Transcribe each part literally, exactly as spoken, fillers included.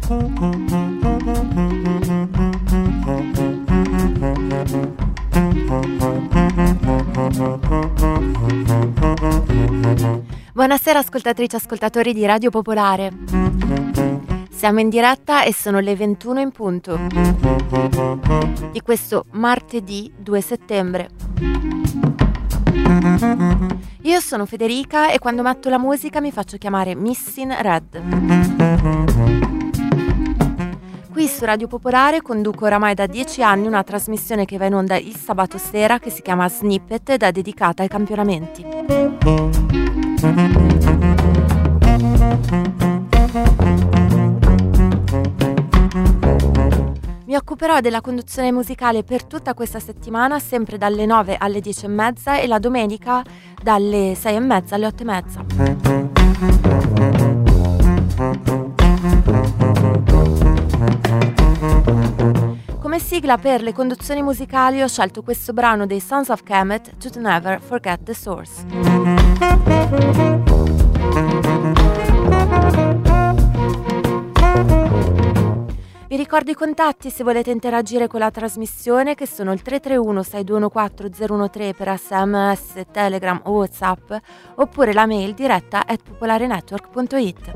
Buonasera ascoltatrici e ascoltatori di Radio Popolare. Siamo in diretta e sono le ventuno in punto di questo martedì due settembre. Io sono Federica e quando metto la musica mi faccio chiamare Missing Red. Qui su Radio Popolare conduco oramai da dieci anni una trasmissione che va in onda il sabato sera che si chiama Snippet ed è dedicata ai campionamenti. Mi occuperò della conduzione musicale per tutta questa settimana, sempre dalle nove alle dieci e mezza e la domenica dalle sei e mezza alle otto e mezza. Come sigla per le conduzioni musicali ho scelto questo brano dei Sons of Kemet, To Never Forget the Source. Vi ricordo i contatti se volete interagire con la trasmissione, che sono il tre tre uno sei due uno quattro zero uno tre per sms, telegram o whatsapp, oppure la mail diretta at popolarenetwork punto it.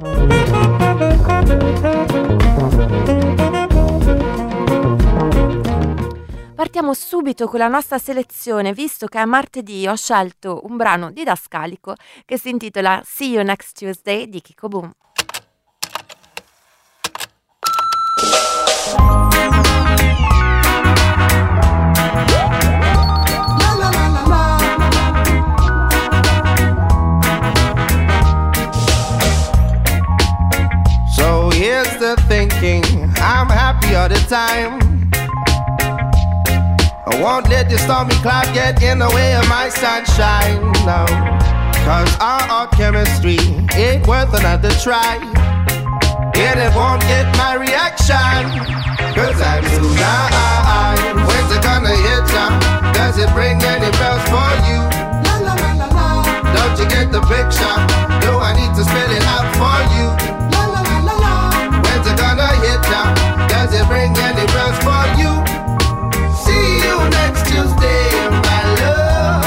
Partiamo subito con la nostra selezione, visto che è martedì ho scelto un brano didascalico che si intitola See You Next Tuesday di Kiko Boom. So here's the thinking, I'm happy all the time. I won't let the stormy cloud get in the way of my sunshine, no. Cause our, our chemistry ain't worth another try. Yet it won't get my reaction. Cause I'm too blind. When's it gonna hit ya? Does it ring any bells for you? La la la la la. Don't you get the picture? Do I need to spell it out for you? La la la la la. When's it gonna hit ya? Does it ring any bells for you? See you next Tuesday, my love.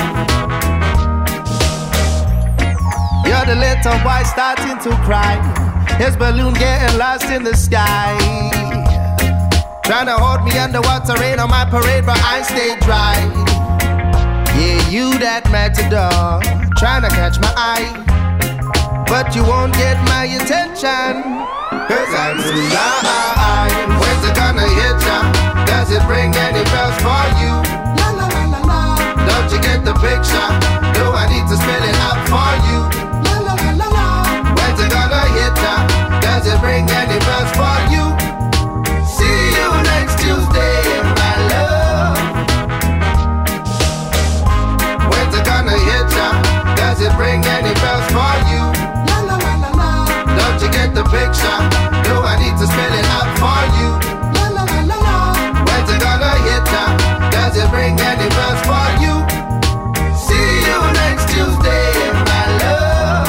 You're the little boy starting to cry. His balloon getting lost in the sky. Trying to hold me underwater, rain on my parade, but I stay dry. Yeah, you that matador, trying to catch my eye, but you won't get my attention. Cause I'm too blind. When's it gonna hit ya? Does it ring any bells for you? La la la la la. Don't you get the picture? Do I need to spell it out for you? La la la la la. When's it gonna hit ya? Does it ring any bells for you? See you next Tuesday, my love. When's it gonna hit ya? Does it ring any bells for you? La la la la la. Don't you get the picture? Do I need to spell it out for you? La la la la la. When's it gonna hit ya? Does it ring any bells for you? See you next Tuesday, my love.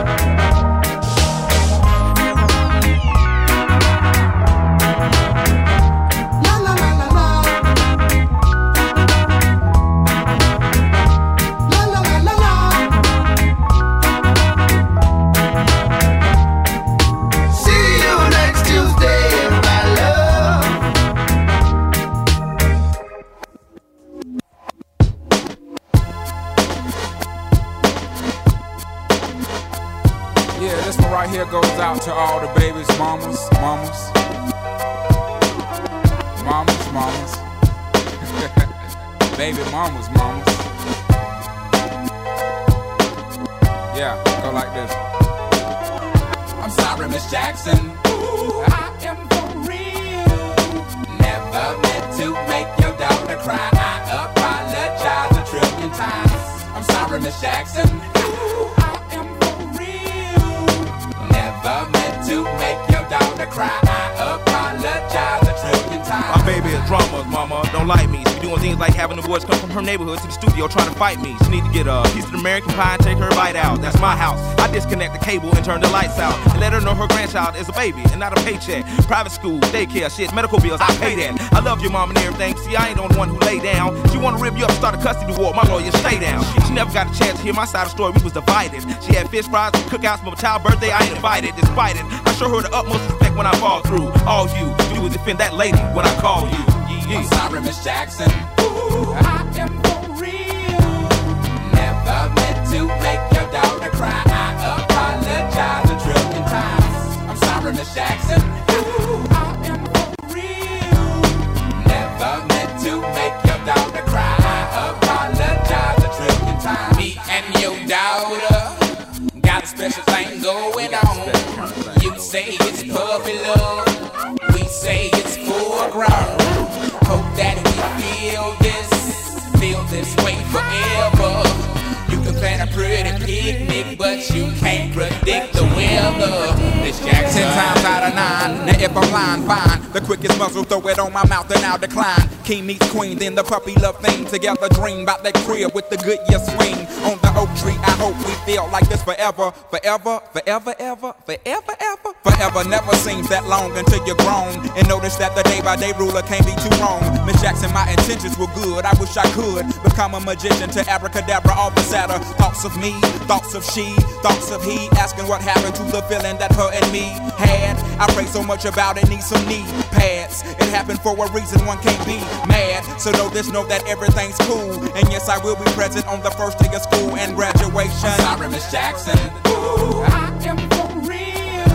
La la la la la. La la la la la. See you next Tuesday, my love. Yeah, this one right here goes out to all the babies, mamas, mamas, mamas, mamas, baby mamas, mamas. Yeah, go like this. I'm sorry, Miss Jackson. Ooh, I am for real. Never meant to make your daughter cry. I apologize a trillion times. I'm sorry, Miss Jackson. Ooh, I am for real. Never meant to make your daughter cry. I apologize a trillion times. My baby is drama, mama. Don't don't like me. She be doing things like having the boys come from her neighborhood to the studio trying to fight me. She need to get a piece of American pie and take her bite out. That's my house. I disconnect the cable and turn the lights out and let her know her grandchild is a baby and not a paycheck. Private school, daycare, shit, medical bills, I pay that. I love your mom and everything. See, I ain't the only one who lay down. She wanna rip you up, start a custody war. My lawyer, stay down. She never got a chance to hear my side of the story. We was divided. She had fish fries and cookouts for my child's birthday. I ain't invited. Despite it, I show her the utmost respect when I fall through. All you, you would defend that lady when I call you. Yeah, yeah. I'm sorry, Miss Jackson. Ooh, I am for real. Never meant to make your daughter cry. I apologize a trillion times. I'm sorry, Miss Jackson. Ooh, I am for real. Never meant to make your daughter cry. I apologize a trillion times. Me and your daughter got a special thing going on. You say it's puppy love. We say it's full grown. Hope that we feel this, feel this way forever. You can plan a pretty picnic, but you can't predict the weather. Miss Jackson. Ten times out of nine, now if I'm lying, fine. The quickest muzzle, throw it on my mouth and I'll decline. King meets queen, then the puppy love thing. Together dream about that crib with the good year swing. On the oak tree, I hope we feel like this forever. Forever, forever, ever, forever, ever. Forever never seems that long until you're grown. And notice that the day by day ruler can't be too wrong. Miss Jackson, my intentions were good. I wish I could become a magician to abracadabra all the sadder. Thoughts of me, thoughts of she, thoughts of he. Asking what happened to the feeling that her and me had. I pray so much about it, need some knee pads. It happened for a reason, one can't be mad. So know this, know that everything's cool. And yes, I will be present on the first day of school and graduation. I'm sorry, Miss Jackson. Ooh, I am for real.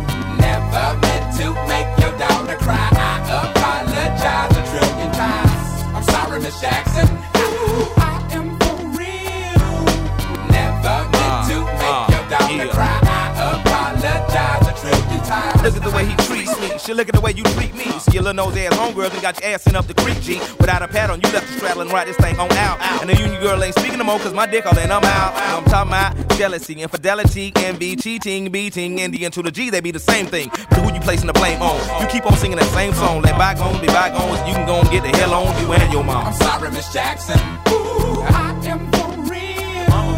Never meant to make your daughter cry. I apologize a trillion times. I'm sorry, Miss Jackson. Ooh, I am for real. Never meant to make your daughter cry. I apologize a trillion times. Look at the way he treats me. Shit, look at the way you treat me. See your little nose ass homegirl and got your ass sent up the creek, G. Without a pad on, you left the straddle and ride this thing on out. And the union girl ain't speaking no more, cause my dick all in, I'm out. I'm talking about jealousy, infidelity, envy, cheating, beating, and the N to the G, they be the same thing. But who you placing the blame on? You keep on singing that same song. Let bygones be bygones, you can go and get the hell on you and your mom. I'm sorry, Miss Jackson. Ooh, I am for real.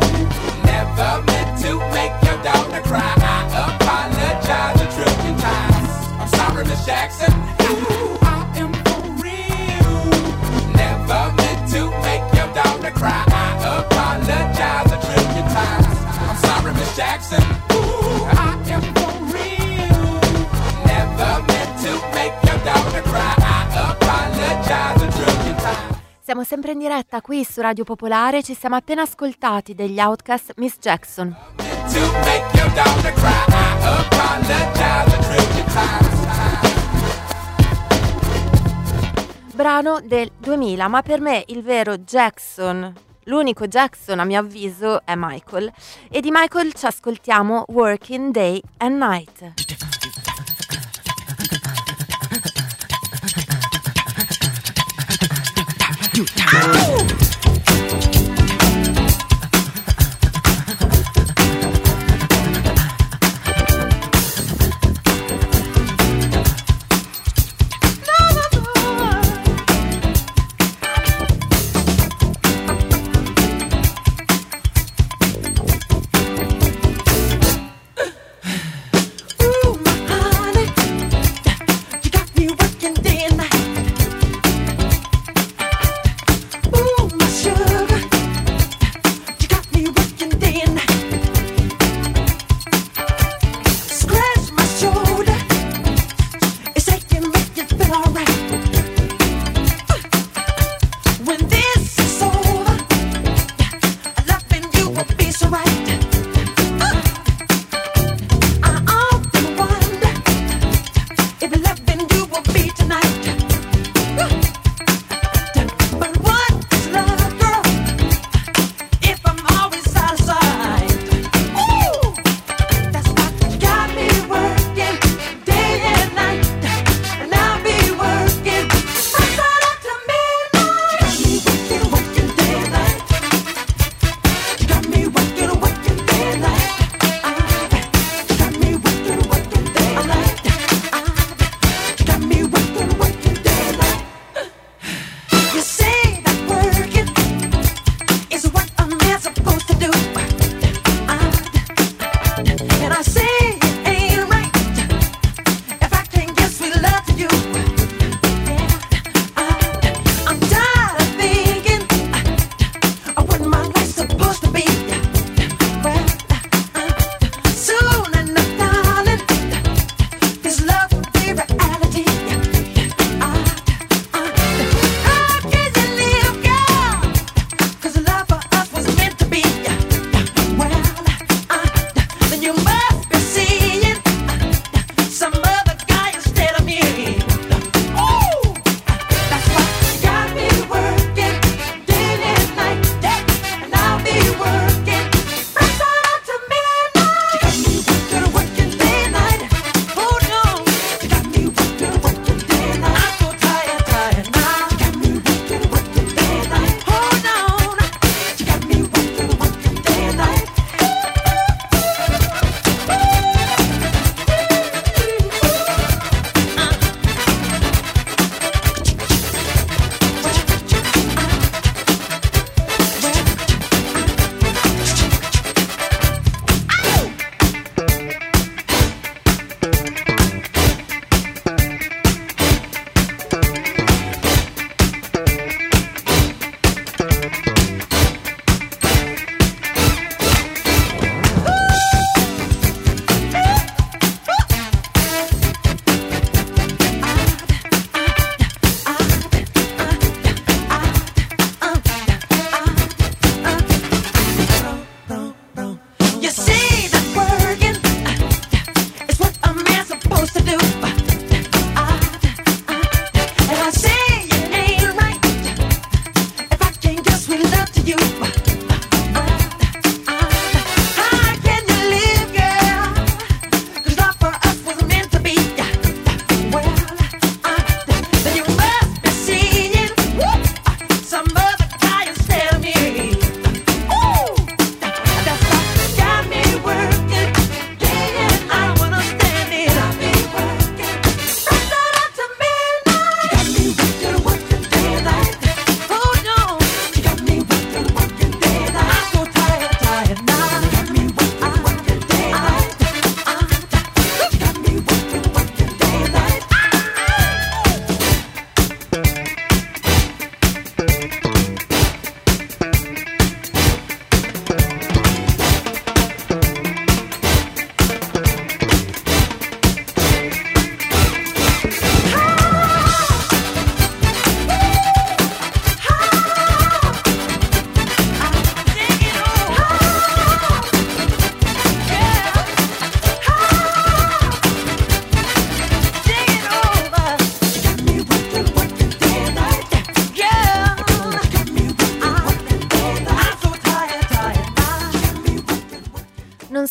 Never meant to make your daughter cry. I apologize a trillion times. I'm sorry, Miss Jackson. Ooh, I am for real. Never meant to make your daughter cry. I apologize a trillion times. I'm sorry, Miss Jackson. Ooh, I am for real. Never meant to make your daughter cry. I apologize a trillion times. Siamo sempre in diretta qui su Radio Popolare, ci siamo appena ascoltati degli Outkast Miss Jackson. To make your daughter cry, I apologize a trillion times. Brano del duemila, ma per me il vero Jackson, l'unico Jackson a mio avviso è Michael. E di Michael ci ascoltiamo Working Day and Night. Ooh,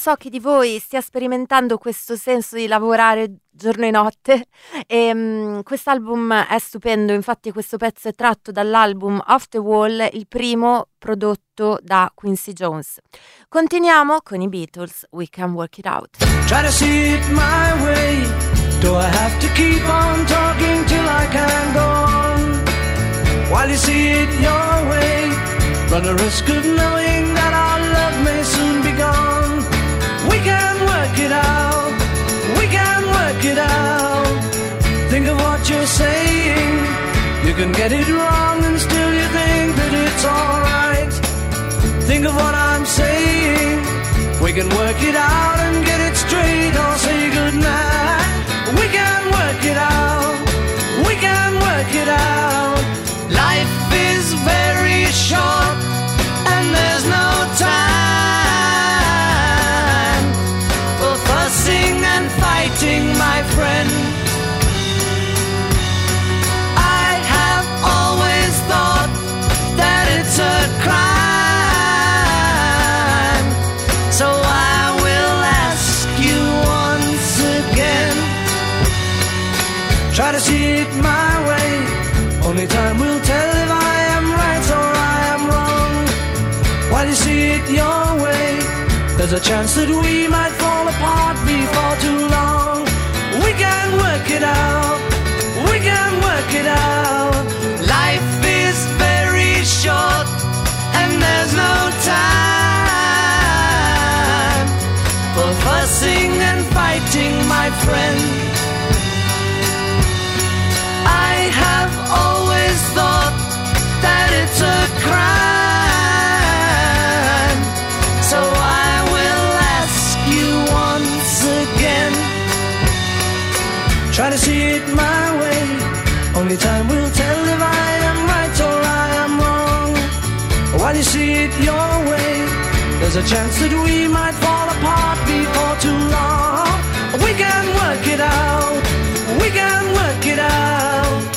so chi di voi stia sperimentando questo senso di lavorare giorno e notte e um, quest'album è stupendo, infatti questo pezzo è tratto dall'album Off the Wall, il primo prodotto da Quincy Jones. Continuiamo con i Beatles, We Can Work It Out. Try to see it my way. Do I have to keep on talking till I can go on? While you see it your way, run the risk of knowing that our love may soon be gone. We can work it out, we can work it out. Think of what you're saying. You can get it wrong and still you think that it's alright. Think of what I'm saying. We can work it out and get it straight or say goodnight. We can work it out, we can work it out. Life is very short and there's no time for fussing and fighting, my friend. I have always thought that it's a crime, so I will ask you once again. Try to see it my way. Only time will tell if I am right or I am wrong. While you see it your way, there's a chance that we might fall apart before too long. We can work it out, we can work it out. Life is very short and there's no time for fussing and fighting, my friend. I have always thought that it's a crime, so I will ask you once again. Try to see it my way. Only time will tell if I am right or I am wrong. While you see it your way, there's a chance that we might fall apart before too long. We can work it out, we can work it out.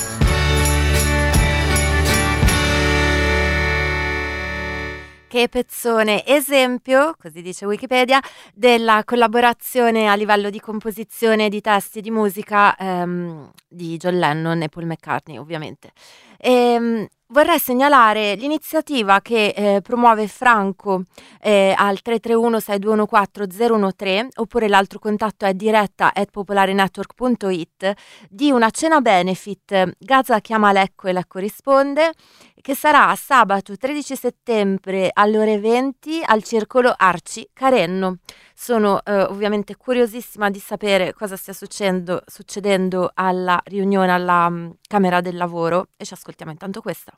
Che pezzone, esempio, così dice Wikipedia, della collaborazione a livello di composizione di testi di musica ehm, di John Lennon e Paul McCartney, ovviamente. E, vorrei segnalare l'iniziativa che eh, promuove Franco eh, al tre tre uno sei due uno quattro zero uno tre, oppure l'altro contatto è diretta at popolarenetwork punto it, di una cena benefit Gaza chiama Lecco e Lecco risponde, che sarà sabato tredici settembre alle ore venti al Circolo Arci Carenno. Sono eh, ovviamente curiosissima di sapere cosa stia succedendo, succedendo alla riunione alla um, Camera del Lavoro e ci ascoltiamo intanto questa.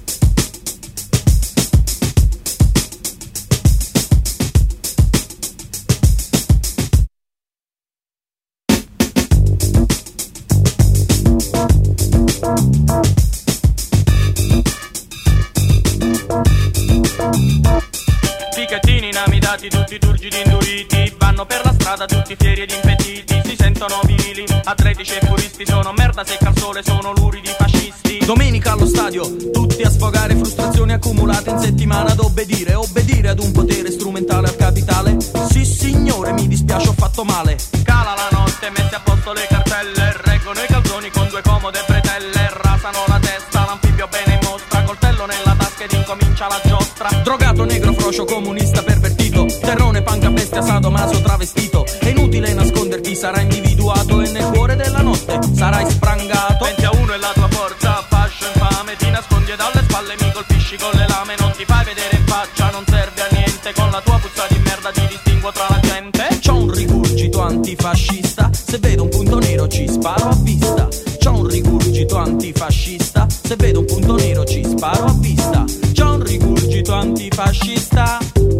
Ticchettini inamidati, tutti turgidi induriti, vanno per la strada tutti fieri ed impettiti, si sentono virili, atletici e puristi, sono merda secca al sole, sono luridi fascisti. Domenica allo stadio, tutti a sfogare frustrazioni accumulate in settimana, ad obbedire, obbedire ad un potere strumentale al capitale. Sì signore, mi dispiace, ho fatto male. Cala la notte, mette a posto le cartelle, reggono i calzoni con due comode bretelle, rasano la testa, l'anfibio bene in mostra, coltello nella tasca ed incomincia la giostra. Drogato, negro, frocio, comunista pervertito, terrone, panca, bestia, sadomaso, travestito. È inutile nasconderti, sarai individuato e nel cuore della notte sarai sprangato. Venti a uno è la tua forza, fascio infame, ti nascondi dalle spalle, mi colpisci con le lame, non ti fai vedere in faccia, non serve a niente, con la tua puzza di merda ti distinguo tra la gente. C'ho un rigurgito antifascista, se vedo un punto nero ci sparo a vista. C'ho un rigurgito antifascista, se vedo un punto nero ci sparo a vista. C'ho un rigurgito antifascista,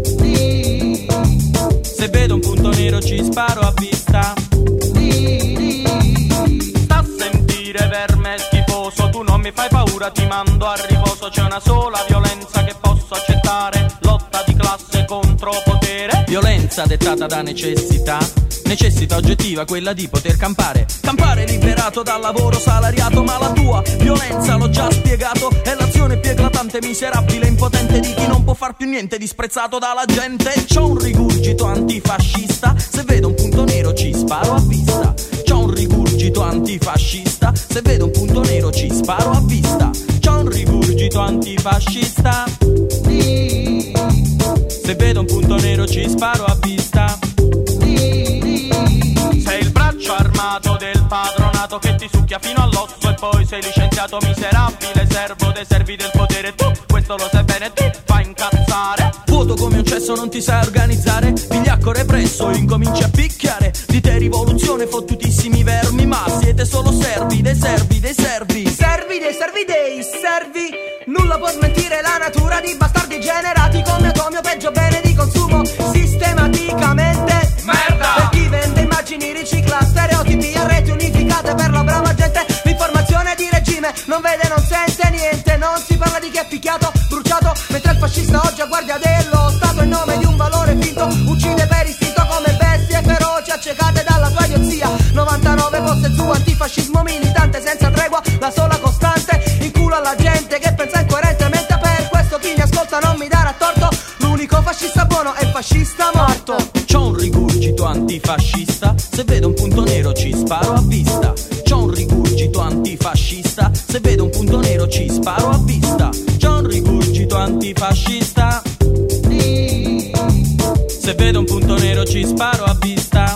se vedo un punto nero ci sparo a vista. Sta a sentire verme schifoso, tu non mi fai paura, ti mando a riposo. C'è una sola violenza che posso accettare, lotta di classe contro potere. Violenza dettata da necessità, necessità oggettiva quella di poter campare. Campare liberato dal lavoro salariato, ma la tua violenza, l'ho già spiegato, è l'azione più eclatante, miserabile, impotente di chi non può far più niente, disprezzato dalla gente. C'ho un rigurgito antifascista, se vedo un punto nero ci sparo a vista. C'ho un rigurgito antifascista, se vedo un punto nero ci sparo a vista. C'ho un rigurgito antifascista, se vedo un punto nero ci sparo a vista. Sei il braccio armato del padronato che ti succhia fino all'osso e poi sei licenziato miserabile, servo dei servi del potere. Tu questo lo sai bene, ti fa incazzare. Vuoto come un cesso, non ti sai organizzare, vigliacco represso, incominci a picchiare. Di te rivoluzione fottutissimi vermi, ma siete solo servi dei servi dei servi. Servi dei servi dei servi. Nulla può smentire la natura di bastardi generati come Atomio, peggio bene di consumo sistematicamente. Merda! Per chi vende immagini, ricicla stereotipi a reti unificate per la brava gente. L'informazione di regime non vede, non sente niente. Non si parla di chi è picchiato, bruciato, mentre il fascista oggi a guardia dello Stato in nome di un valore finto uccide per istinto come bestie feroci accecate dalla tua idiozia. novantanove poste su antifascismo militante senza tregua, la sola costante in culo alla gente che pensa incoerentemente. Per questo chi mi ascolta non mi darà torto, l'unico fascista buono è il fascista morto. C'ho un rigurgito antifascista, se vedo un punto nero ci sparo a vista. C'ho un rigurgito antifascista, se vedo un punto nero ci sparo a vista. C'ho un rigurgito antifascista, se vedo un punto nero ci sparo a vista.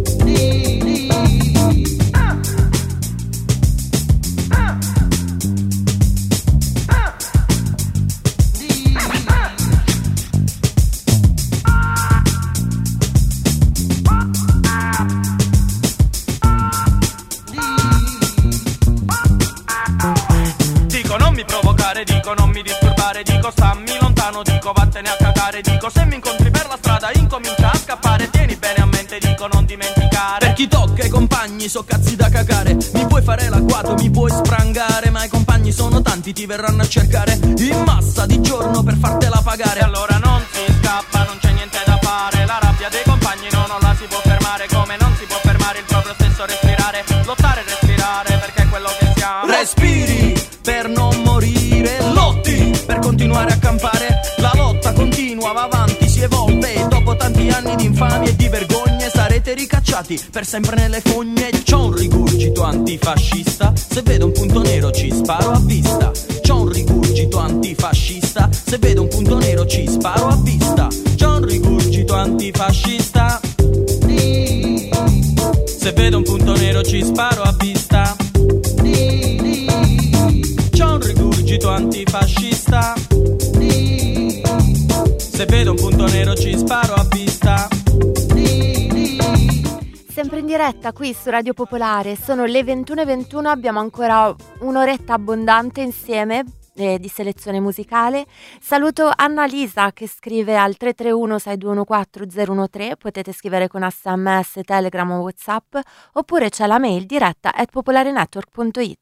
Dico non mi disturbare, dico stammi lontano, dico vattene a cagare, dico se mi incontri per la strada incomincia a scappare, tieni bene a mente, dico non dimenticare. Per chi tocca i compagni so cazzi da cagare, mi puoi fare l'agguato, mi puoi sprangare, ma i compagni sono tanti, ti verranno a cercare in massa di giorno per fartela pagare. E allora non si scappa, non c'è niente da fare, la rabbia dei compagni no, non la si può fermare, come non si può fermare il proprio stesso respirare, lottare e respirare perché è quello che siamo. Respiri per non morire, lotti per continuare a campare, la lotta continua, va avanti, si evolve e dopo tanti anni di infamie e di vergogne sarete ricacciati per sempre nelle fogne. C'ho un rigurgito antifascista, se vedo un punto nero ci sparo a vista. C'ho un rigurgito antifascista, se vedo un punto nero ci sparo a vista. C'ho un rigurgito antifascista, se vedo un punto nero ci sparo a vista. C'ho un rigurgito antifascista, se vedo un punto nero ci sparo a vista. Sempre in diretta qui su Radio Popolare, sono le ventuno e ventuno, abbiamo ancora un'oretta abbondante insieme eh, di selezione musicale. Saluto Annalisa che scrive al tre tre uno sei due uno quattro zero uno tre, potete scrivere con sms, telegram o whatsapp, oppure c'è la mail diretta at popolarenetwork punto it.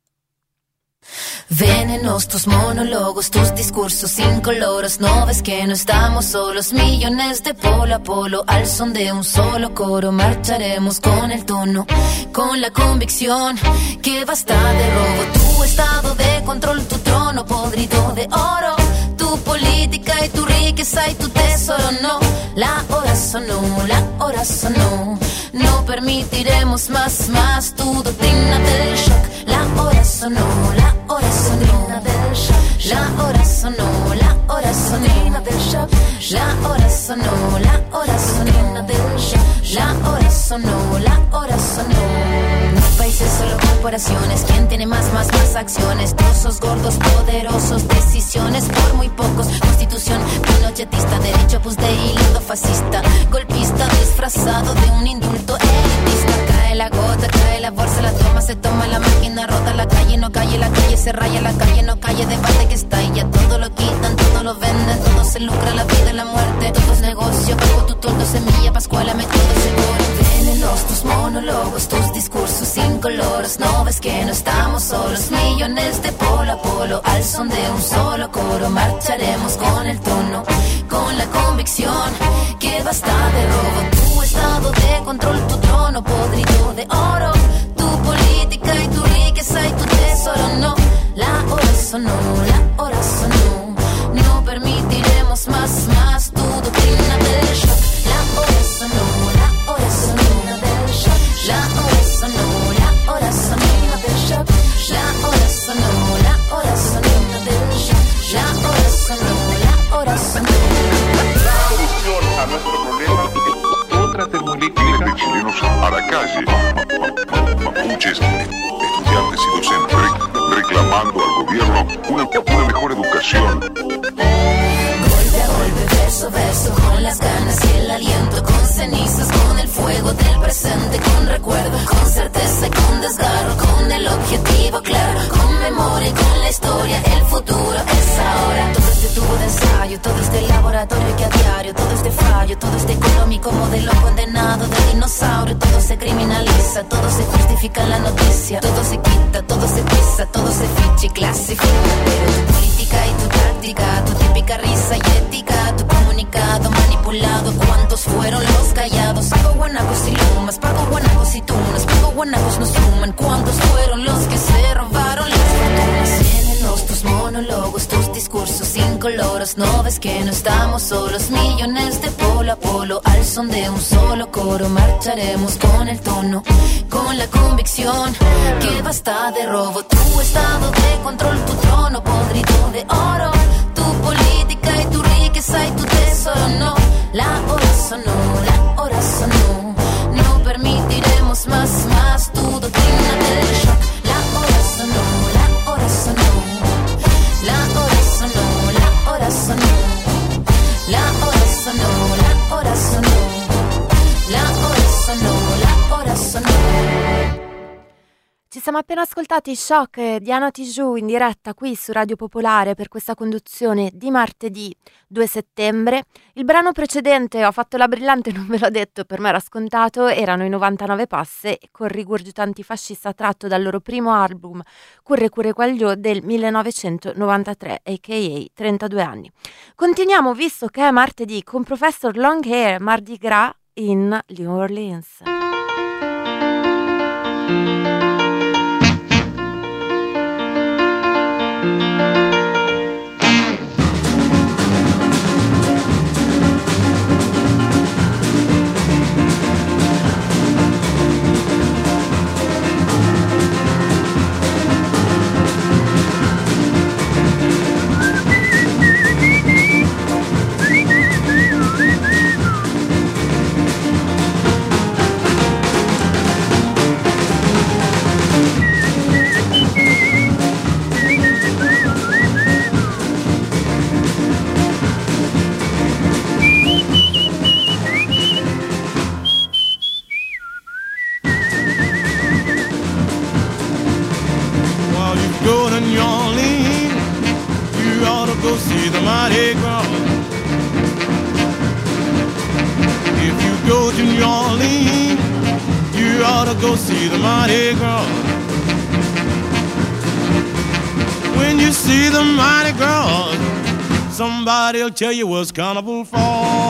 Venenos tus monólogos, tus discursos incoloros. No ves que no estamos solos, millones de polo a polo. Al son de un solo coro marcharemos con el tono, con la convicción que basta de robo. Tu estado de control, tu trono podrido de oro, tu política y tu riqueza y tu tesoro. No, la hora sonó, la hora sonó. No permitiremos más, más tu doctrina del shock. La hora sonó, la hora sonó. La hora sonó, la hora sonó. La hora sonó, la hora sonó. La hora sonó, la hora sonó. No países, solo corporaciones. ¿Quién tiene más, más, más acciones? Trozos gordos, poderosos, decisiones por muy pocos. Constitución pinochetista, derecho pues de hilo fascista, golpista disfrazado de un indulto elitista. Cae la gota, cae la bolsa, la toma, se toma la máquina, rota la calle, no calle, la calle se raya, la calle no calle, debate que está y ya todo lo quitan, todo lo venden, todo se lucra, la vida y la muerte, todo es negocio, bajo tu toldo, semilla, pascuala, método seguro. Venenos tus monólogos, tus discursos incoloros, no ves que no estamos solos, millones de polo a polo, al son de un solo coro, marcharemos con el tono, con la convicción que basta de robo. Tu estado estado de control, tu trono podrido de oro, tu política y tu riqueza y tu tesoro. No, la hora sonó, la hora sonó. No permitiremos más, más tu doctrina del shock. La hora sonó, la hora sonó del shock. La hora sonó, la hora sonó del shock. La hora sonó, la hora sonó del shock. La hora sonó, la hora sonó. La solución a nuestro problema es otra termolítica. Miles de chilenos a la calle, mapuches, estudiantes y docentes re- reclamando al gobierno una, una mejor educación. Golpe a golpe, verso a verso, con las ganas y el aliento, con cenizas, con el fuego del presente, con recuerdo, con certeza y con desgarro, con el objetivo claro, con memoria y con la historia, el futuro es ahora. Todo este tubo de ensayo, todo este laboratorio que a diario, todo este fallo, todo este económico modelo condenado de dinosaurio, todo se criminaliza, todo se justifica en la noticia, todo se quita, todo se pisa, todo se ficha y clasifica, pero tu política y tu táctica, tu típica risa y ética, tu comunicado manipulado, ¿cuántos fueron los callados? Pago guanacos y lumas, pago guanacos y tunas, pago guanacos nos suman, ¿cuántos fueron los que se robaron las fortunas? Llénenos tus monólogos, tus discursos incoloros, no ves que no estamos solos, millones de polo a polo, al son de un solo coro, marcharemos con el tono, con la convicción que basta de robo, tu estado de control, tu trono podrido de oro, tu política y tu riqueza y tu tesoro. No, la hora sonó, la hora sonó. No permitiremos más, más tu doctrina del shock. La hora sonó, la hora sonó. La hora sonó, la hora sonó. La hora sonó, la hora sonó. La hora sonó, la hora sonò. Ci siamo appena ascoltati Shock e Diana Tijoux in diretta qui su Radio Popolare per questa conduzione di martedì due settembre. Il brano precedente, Ho fatto la brillante, non ve l'ho detto, per me era scontato, erano i novantanove Passe con rigurgito antifascista tratto dal loro primo album Curre Curre Quagliò del millenovecentonovantatré, a k a trentadue anni. Continuiamo, visto che è martedì, con Professor Longhair Mardi Gras in New Orleans. Go see the Mardi Gras. When you see the Mardi Gras, somebody'll tell you what's carnival for.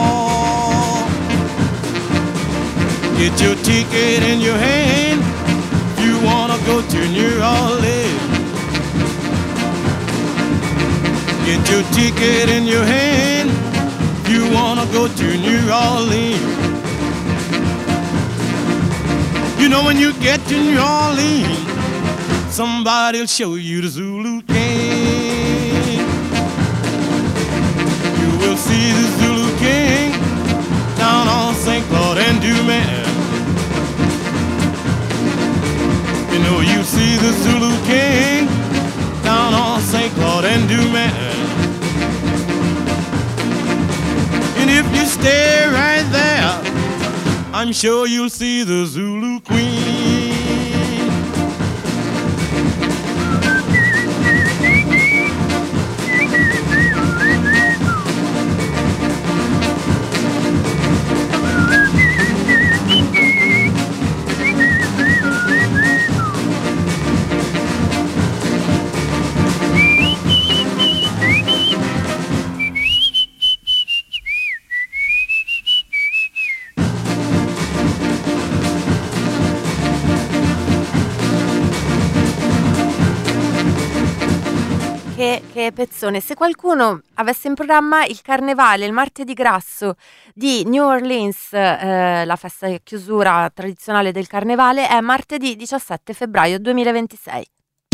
Get your ticket in your hand if you wanna go to New Orleans. Get your ticket in your hand if you wanna go to New Orleans. You know when you get to New Orleans, somebody'll show you the Zulu King. You will see the Zulu King down on Saint Claude and Dumas. You know you see the Zulu King down on Saint Claude and Dumas. And if you stay right there, I'm sure you'll see the Zulu Queen. che, che pezzone. Se qualcuno avesse in programma il carnevale, il martedì grasso di New Orleans, eh, la festa di chiusura tradizionale del carnevale, è martedì diciassette febbraio duemilaventisei.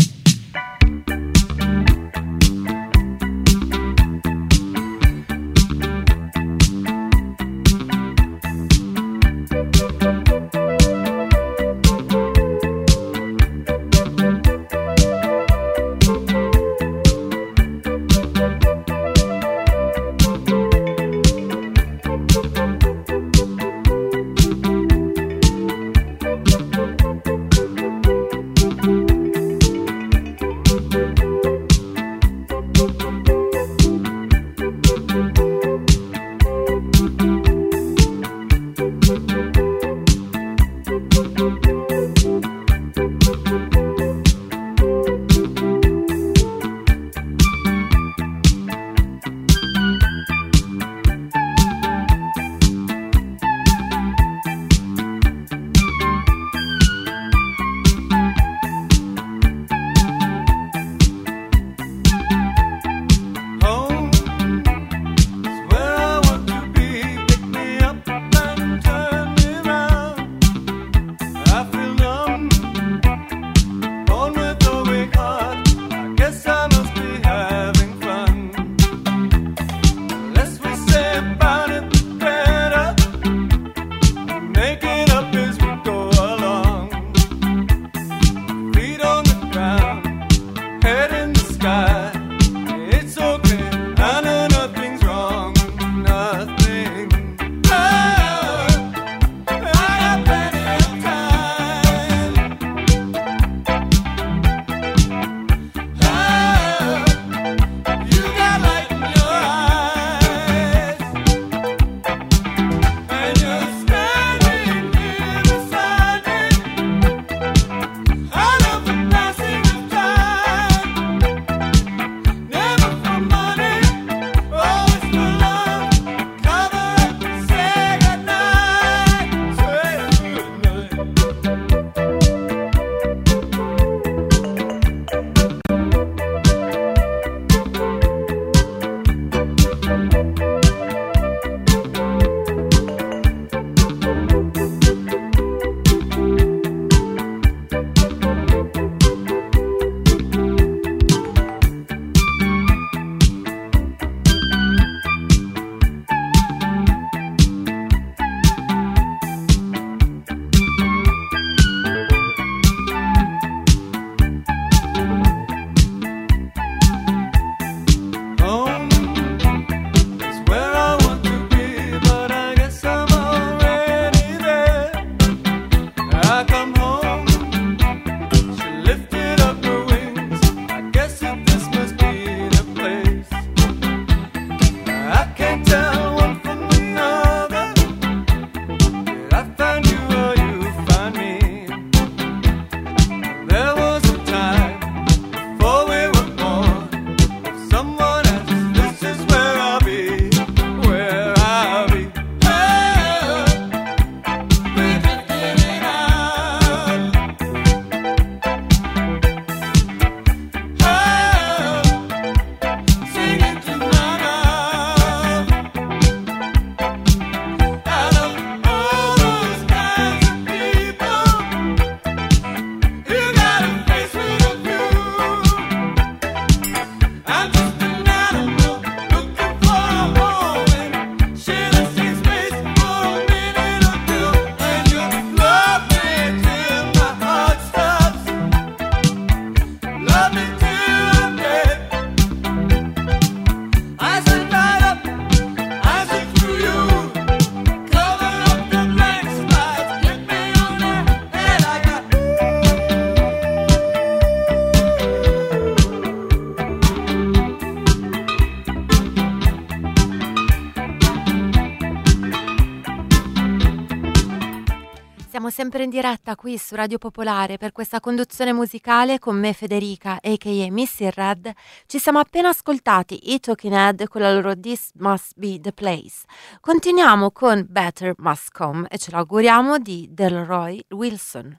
Siamo sempre in diretta qui su Radio Popolare per questa conduzione musicale con me Federica, a k a. Missy Red. Ci siamo appena ascoltati i Talking Head con la loro This Must Be The Place. Continuiamo con Better Must Come e ce l'auguriamo di Delroy Wilson.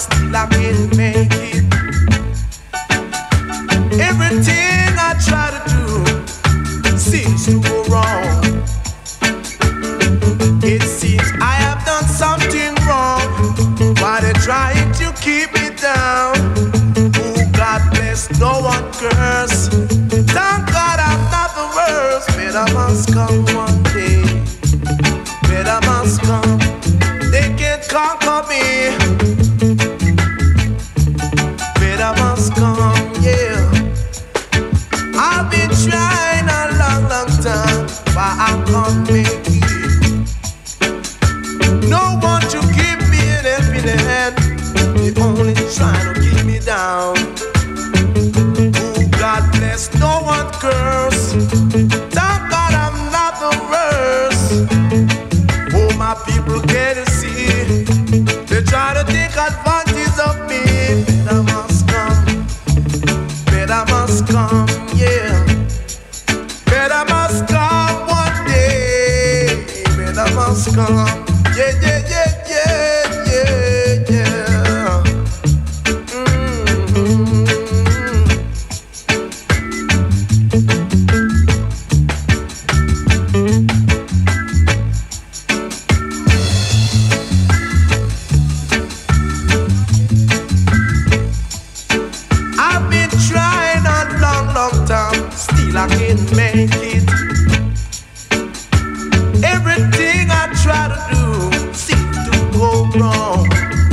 still I can't make it. Everything I try to do seems to go wrong. It seems I have done something wrong. Why they trying to keep me down? Oh, God bless, no one curse. Thank God I'm not the worst. Better must come one day. Better must come. They can't conquer me. Better must come, yeah. I've been trying a long, long time, but I can't make it. No one to give me an helping hand. They only trying to keep me down. Oh, God bless, no one curse. Thank God I'm not the worst. Oh, my people can't see. They try to take advantage of me. Better must come. Better must come, yeah. Better must come one day. Better must come. Yeah, yeah, yeah, yeah, yeah, yeah. Mm-hmm. I've been trying a long, long time, still I can't make it. Everything I try to do seems to go wrong.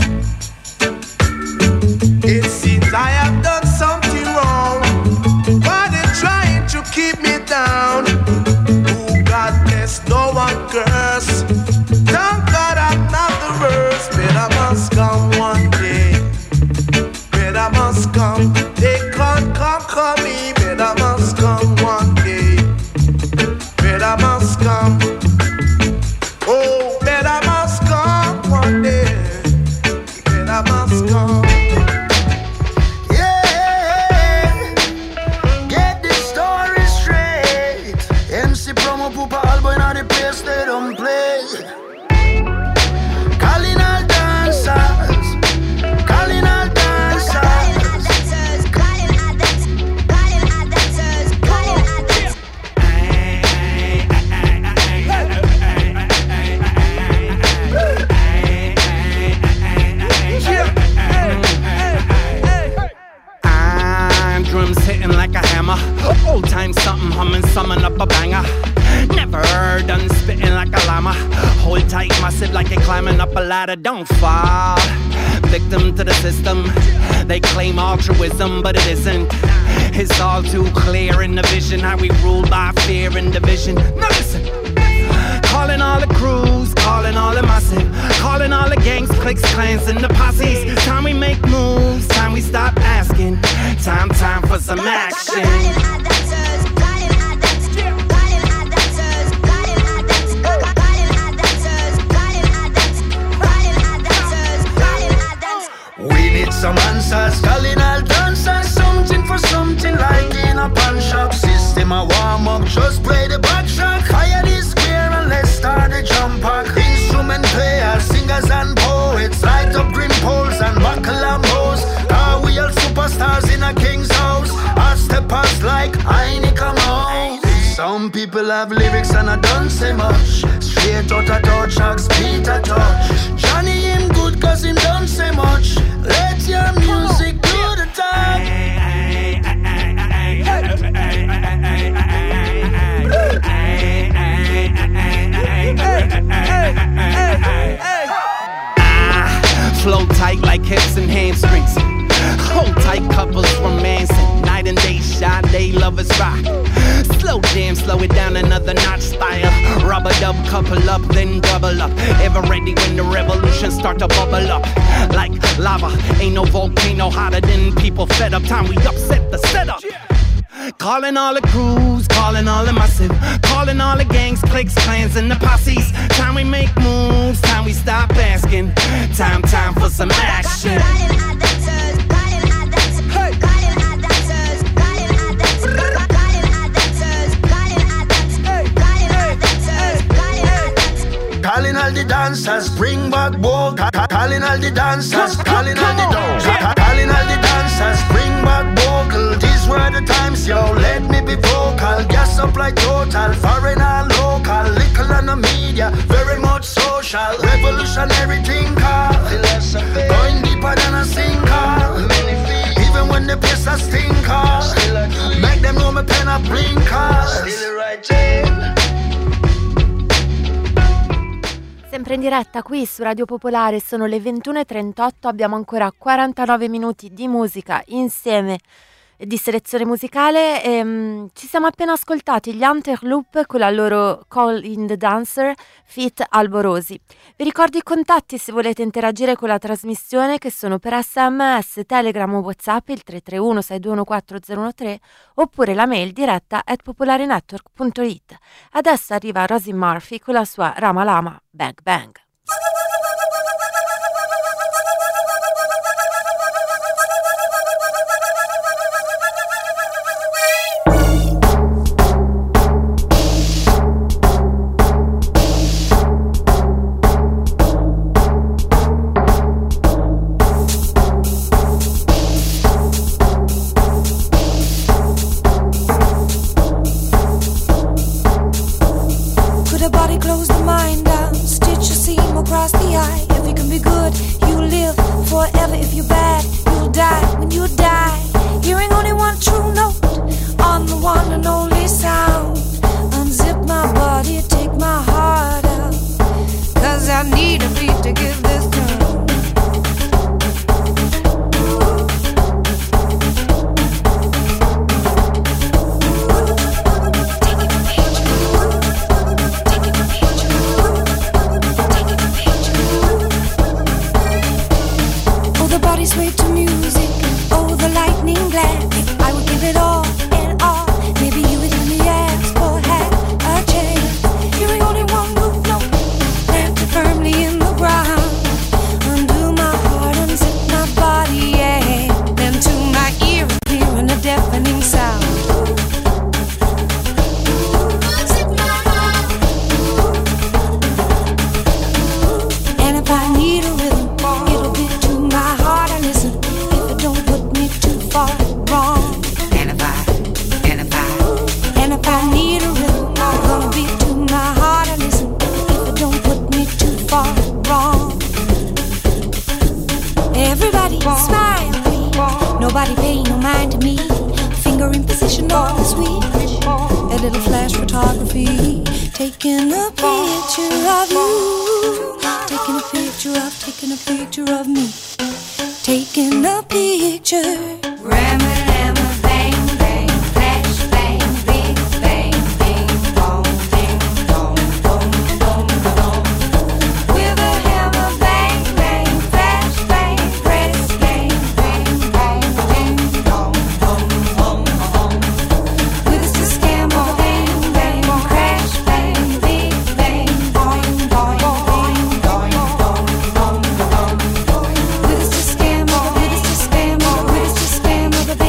It seems I have done something wrong. Why they trying to keep me down? Oh, God bless, no one curse. Thank God I'm not the worst. Better must come one day. Better must come. They can't conquer me. Better must come one day. Better must come. Oh, better must come one day. Better must come. Yeah, get this story straight. M C promo Pupa Albo in all the place they don't play. Calling all dancers, calling all dancers, calling all dancers, calling all dancers, calling all dancers. Ah, drums hitting like a hammer. Old time something humming, summon up a banger. Never done spitting like a llama. Hold tight, massive like you're climbing up a ladder. Don't fall, victim to the system. They claim altruism, but it isn't. It's all too clear in the vision how we rule by fear and division. Now listen. Calling all the crews, calling all the massive, calling all the gangs, cliques, clans, and the posses. Time we make moves, time we stop asking. Time, time for some action. We need some answers, calling all dancers. Something for something like in a pawn shop. System a warm up, just play the back track. Fire this square and let's start the jump pack. Instrument players, singers and poets. Light up green poles and buckle and bows. Are we all superstars in a king's house? Our steppers like Heineken Mouse. Some people have lyrics and I don't say much. Straight out of touch, Axe Peter touch. Johnny him good cause him don't say much. Let your music do the time. Ah, flow tight like hips and hamstrings. Hold tight couples romancing. Night and day shot, they lovers rock. Slow jam, slow it down another notch style. Rubber dub, couple up, then double up. Ever ready when the revolution start to bubble up. Like lava, ain't no volcano hotter than people fed up. Time we upset the setup. Calling all the crews, calling all the massive, calling all the gangs, cliques, clans, and the posses. Time we make moves, time we stop asking. Time, time for some action. Calling all the dancers, bring back both. Calling calling all the dancers, calling all the dancers, calling all the dancers, bring back vocal. These were the times, yo, let me be vocal. Gas up like total, foreign and local, little on the media, very much social, revolutionary thinker, philosophy, going deeper than a sinker. Even when the place a stinker, make them know me pen a blinkers. Still right there. Sempre in diretta qui su Radio Popolare, sono le ventuno e trentotto, abbiamo ancora quarantanove minuti di musica insieme, di selezione musicale. E, um, ci siamo appena ascoltati gli Interloop con la loro Call in the Dancer feat Alborosi. Vi ricordo i contatti se volete interagire con la trasmissione, che sono per sms, telegram o whatsapp il tre tre uno sei due uno quattro zero uno tre, oppure la mail diretta at popolarenetwork punto it. Adesso arriva Rosie Murphy con la sua Rama Lama Bang Bang. Close the mind down, stitch a seam across the eye. If you can be good, you live forever. If you're bad, you'll die when you die. Hearing only one true note on the one and only sound. Unzip my body, take my heart out, 'cause I need a beat to give this drum. Sway to music, oh the lightning glance. I would give it all and all. Maybe you would hear me ask for half a chance. Hearing only one move note, planted firmly in the ground. Undo my heart, unzip my body, yeah. Then to my ear, hearing a deafening sound. Unzip my heart. And if I need a rhythm, it'll be to my heart. Listen, if it don't put me too far wrong. And if I, and if I, and if I need a rhythm, I'm gonna be to my heart. And listen, if it don't put me too far wrong. Everybody smile, please. Nobody pay no mind to me. Finger in position on the sweet. A little flash photography, taking a picture of you. Taking a picture of, taking a picture of me. Taking a picture. Rama lama bang bang, flash bang, big bang, bing bong, ding dong, dong dong dong. With a hammer bang bang, flash bang, press bang, bang bang, ding dong, dong dong dong. With a scammer bang bang, crash bang, big bang, boing boing, boing boing, dong dong dong. With a scammer. With a spam, with a spam, with a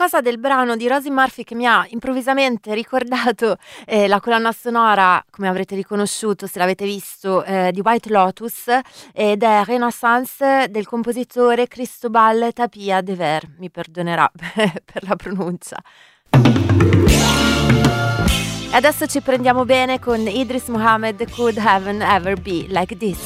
cosa del brano di Rosie Murphy che mi ha improvvisamente ricordato eh, la colonna sonora, come avrete riconosciuto se l'avete visto, eh, di White Lotus, ed è Renaissance del compositore Cristobal Tapia de Ver, mi perdonerà per la pronuncia. E adesso ci prendiamo bene con Idris Muhammad, Could Heaven Ever Be Like This.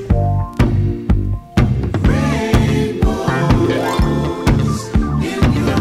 Rainbows in your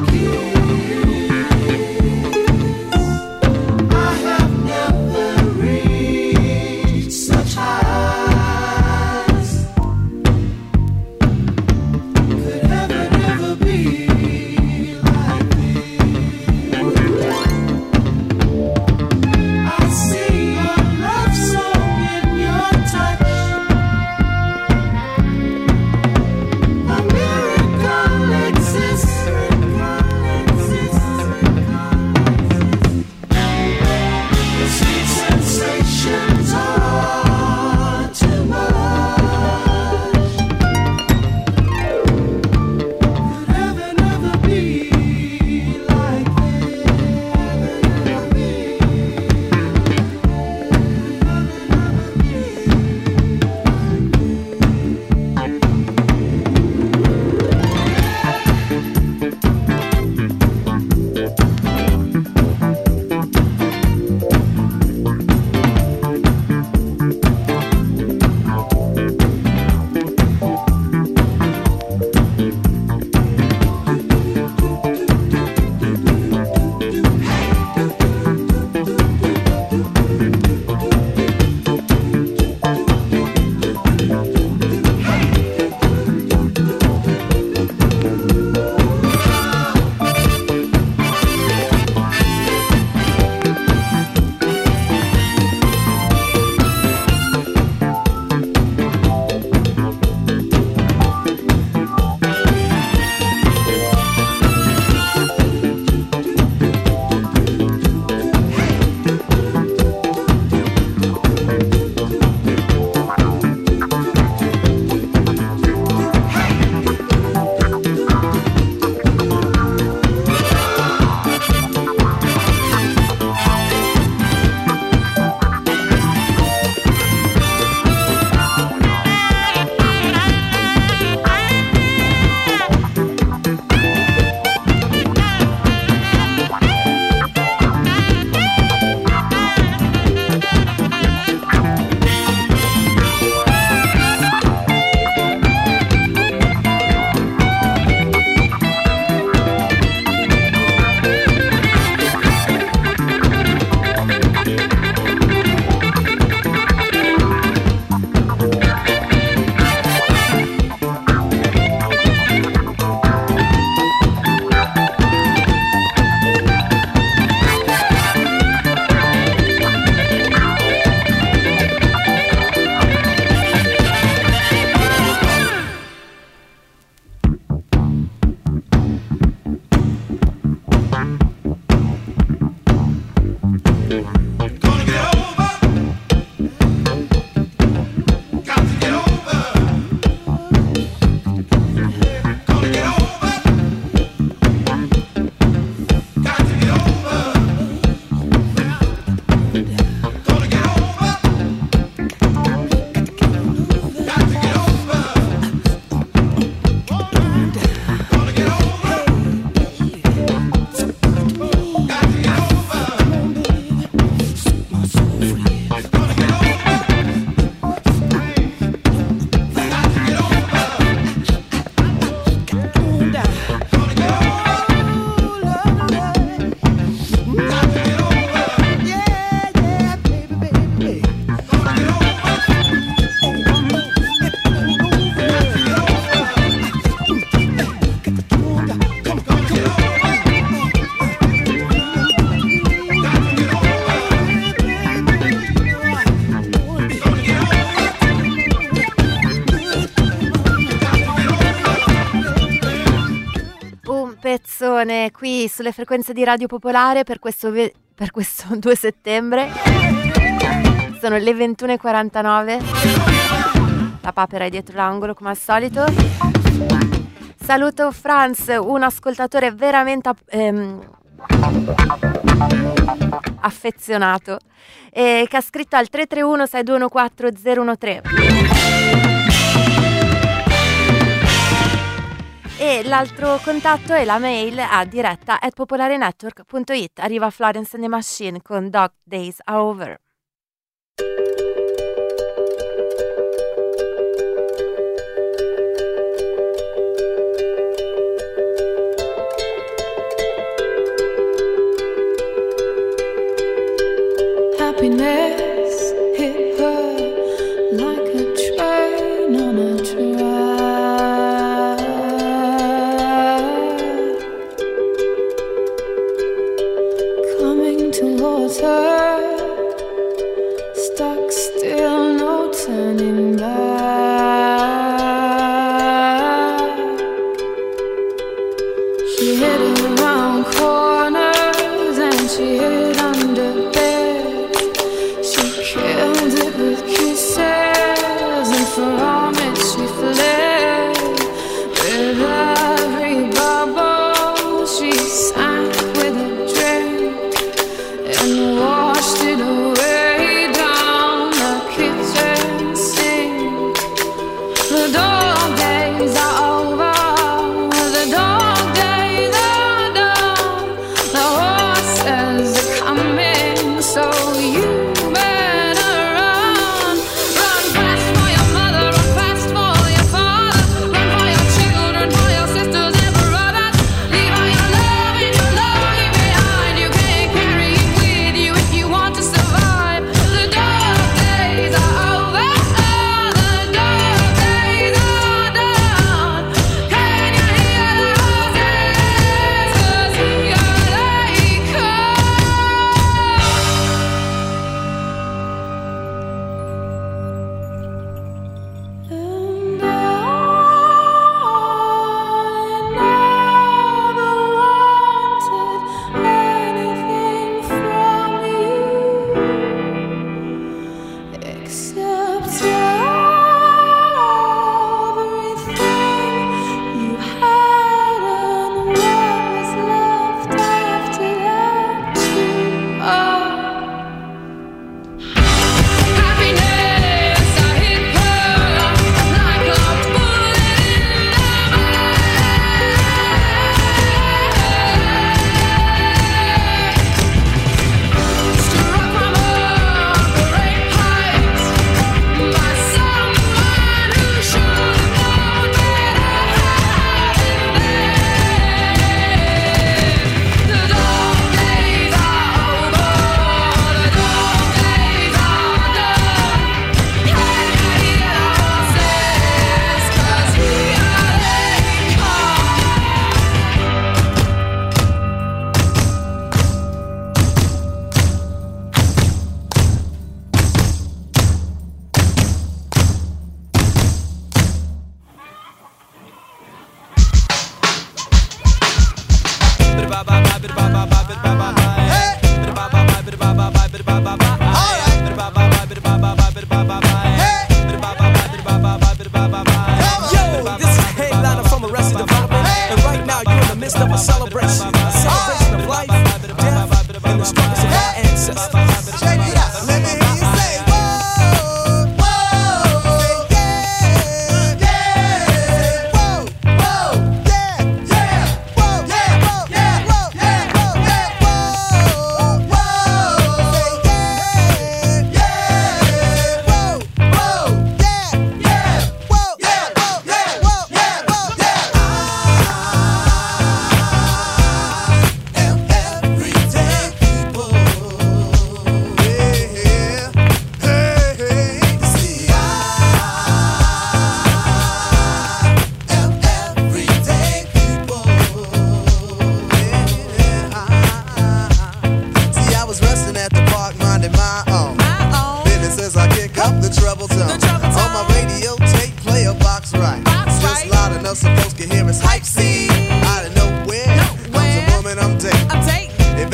pezzone qui sulle frequenze di Radio Popolare per questo, ve- per questo due settembre. Sono le ventuno e quarantanove. La papera è dietro l'angolo come al solito. Saluto Franz, un ascoltatore veramente ehm, affezionato, eh, che ha scritto al tre tre uno sei due uno quattro zero uno tre. E l'altro contatto è la mail a diretta at popolarenetwork punto it. Arriva Florence and the Machine con Dog Days Are Over. Happiness hit her like a train on a track. Towards her, stuck still, no turning back. She hid around corners and she hid under beds. She killed it with kisses and from it she fled. With every bubble she sank with a drink and washed it away down the kitchen sink. The dog days are over, the dog days are done. The horses are coming, so you better run. Run fast for your mother, run fast for your father. Run for your children, for your sisters and brothers. Leave all your love and your longing behind. You can't carry it with you if you want to survive. The dog days are over, the dog days are done. Can you hear the roses? 'Cause here they come. And I never wanted anything from you except everything you had and what was left after that too. Oh. Happiness, I hit her like a bullet in the back. Struck from a great height by someone who should have known better than that. The dog days are over, the dog days are done. Can you hear the horses? 'Cause here they Yo, this is Headliner from Arrested Development, and right now you're in the midst of a celebration, a celebration of life, death, and the struggles of our ancestors. Check it out, let me hear you say, whoa, whoa, yeah, yeah, whoa, whoa, yeah, yeah, whoa, yeah, whoa, yeah, whoa, yeah, whoa, yeah, whoa, whoa, yeah, yeah, whoa, whoa, yeah, yeah, whoa, yeah, whoa, yeah, whoa, yeah, whoa, yeah. I am everyday people. Yeah, hey, hey. See, I am everyday people. Yeah. See, I was resting at the park, minding my own business as I kick up the trouble zone. On my radio tape, play a box right. Just loud enough so folks can hear us hype. See, out of nowhere,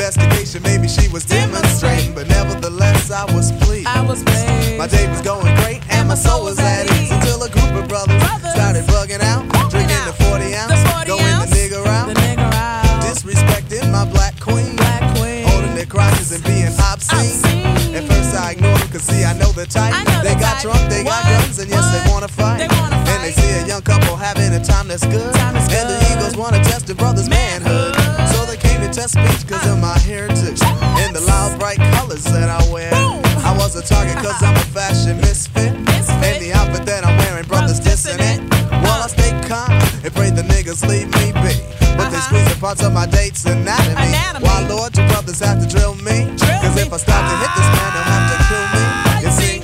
investigation, maybe she was demonstrating, but nevertheless I was pleased. I was pleased. My day was going great and my soul was at ease until a group of brothers, brothers. started bugging out, bugging drinking out. the forty ounce, the forty going ounce. the nigger out, the nigger out, disrespecting my black queen, black queen. holding their crotches and being obscene. obscene. At first I ignored them, cause see I know the type. Know they the got type. drunk, they what? got guns, and yes what? they wanna fight. They wanna fight. And they see a young couple having a time that's good, time that's and good. the Eagles wanna test the brother's manhood. manhood. So they came to test speech cause of my heritage and the loud bright colors that I wear. Boom. I was a target cause I'm a fashion misfit, misfit. And the outfit that I'm wearing, brothers dissing it. While I stay calm and pray the niggas leave me be, but uh-huh. they squeeze the parts of my date's anatomy. anatomy. Why Lord, you brothers have to drill me? Drill cause me. if I start to hit this man, they'll have to kill me. You see,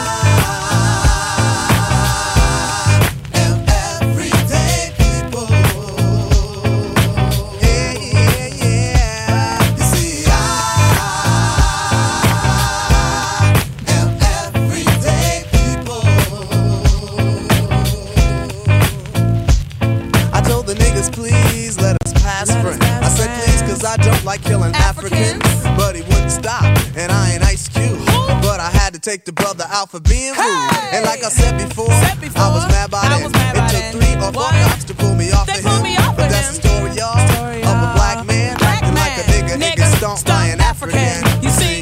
please let us pass friends. I said please cause I don't like killing Africans. Africans. But he wouldn't stop, and I ain't Ice Cube. But I had to take the brother out for being rude. Hey. And like I said before, said before I was mad by then. It took three or four cops to pull me off they of him. Me off but that's him. the story, y'all, story, of a black man black acting man. like a nigga, nigga, nigga stomp by an African. African. You see?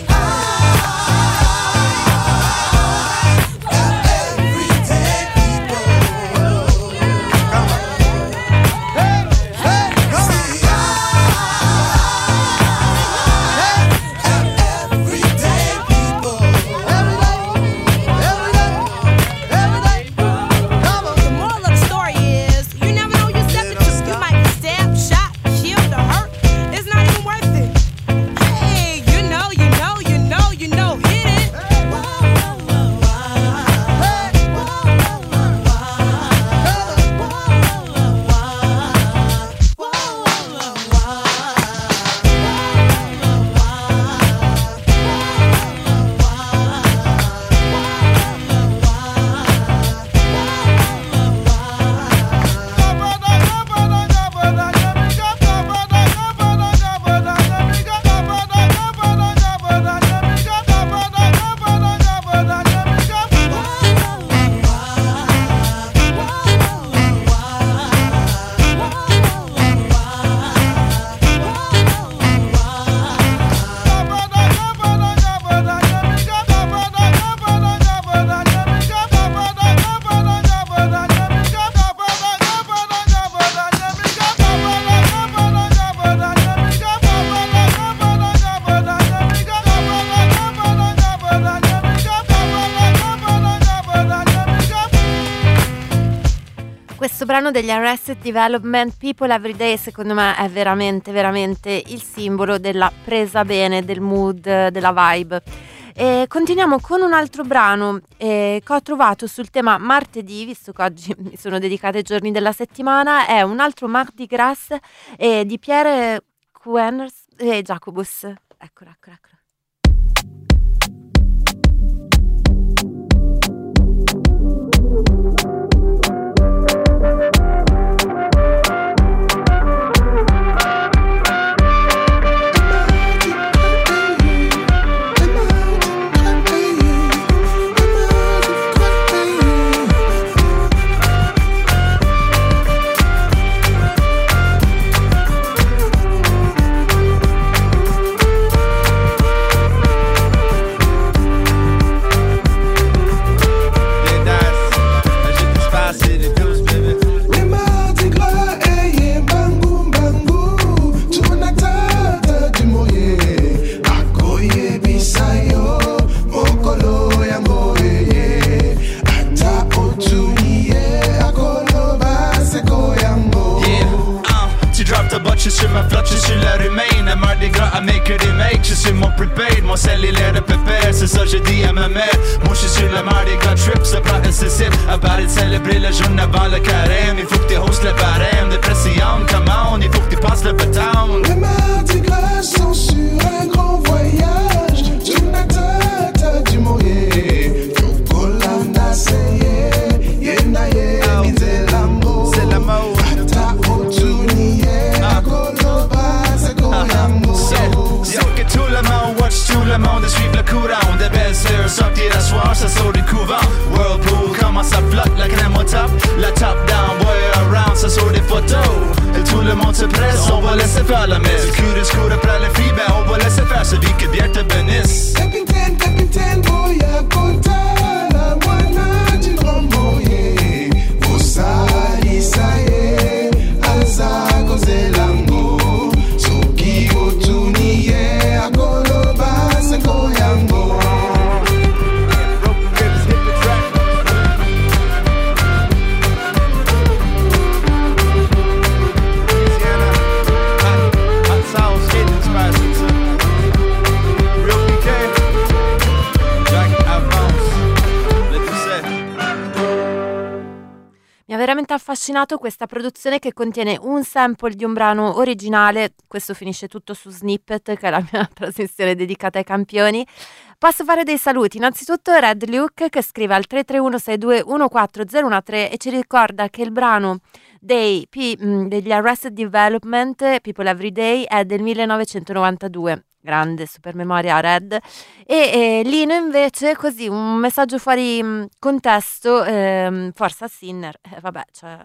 Questo brano degli Arrested Development, People Everyday, secondo me è veramente veramente il simbolo della presa bene, del mood, della vibe. E continuiamo con un altro brano eh, che ho trovato sul tema martedì, visto che oggi mi sono dedicata ai giorni della settimana. È un altro Mardi Gras eh, di Pierre Quenners e Jacobus. Eccolo, eccolo, eccolo. Sur ma flotte, je suis la Rumaine. À Mardi Gras, à make que des mecs. Je suis mon prepaid, mon sel et l'air de pépère. C'est ça j'ai dit à ma mère. Moi je suis sur la Mardi Gras trip. Ça prend un cécile. À part de célébrer le jour avant le carême. Il faut que tu hostes le barème. De pression, come on. Il faut que tu passes le bâton. Les Mardi Gras sont sur un grand voyage. Tu n'attends pas du moyen. Chocolanda, c'est yé. Yé na yé, c'est l'amour. C'est l'amour. Ata otuni yé. So, le monde se presse, on va laisser faire la messe. Du coup, discours après les filles, ben on va laisser faire celui que Dieu te bénisse. Capitaine, capitaine, boya kota la mwana chiromboye. Vosari saye, azako zelango. Soki otuniye, akolo base koyango. Mi ha veramente affascinato questa produzione che contiene un sample di un brano originale. Questo finisce tutto su Snippet, che è la mia trasmissione dedicata ai campioni. Posso fare dei saluti. Innanzitutto Red Luke, che scrive al tre tre uno sei due uno quattro zero uno tre e ci ricorda che il brano dei P, mh, degli Arrested Development, People Every Day, è del millenovecentonovantadue. Grande super memoria Red. E eh, Lino invece, così un messaggio fuori mh, contesto, ehm, Forza Sinner, eh, vabbè, cioè...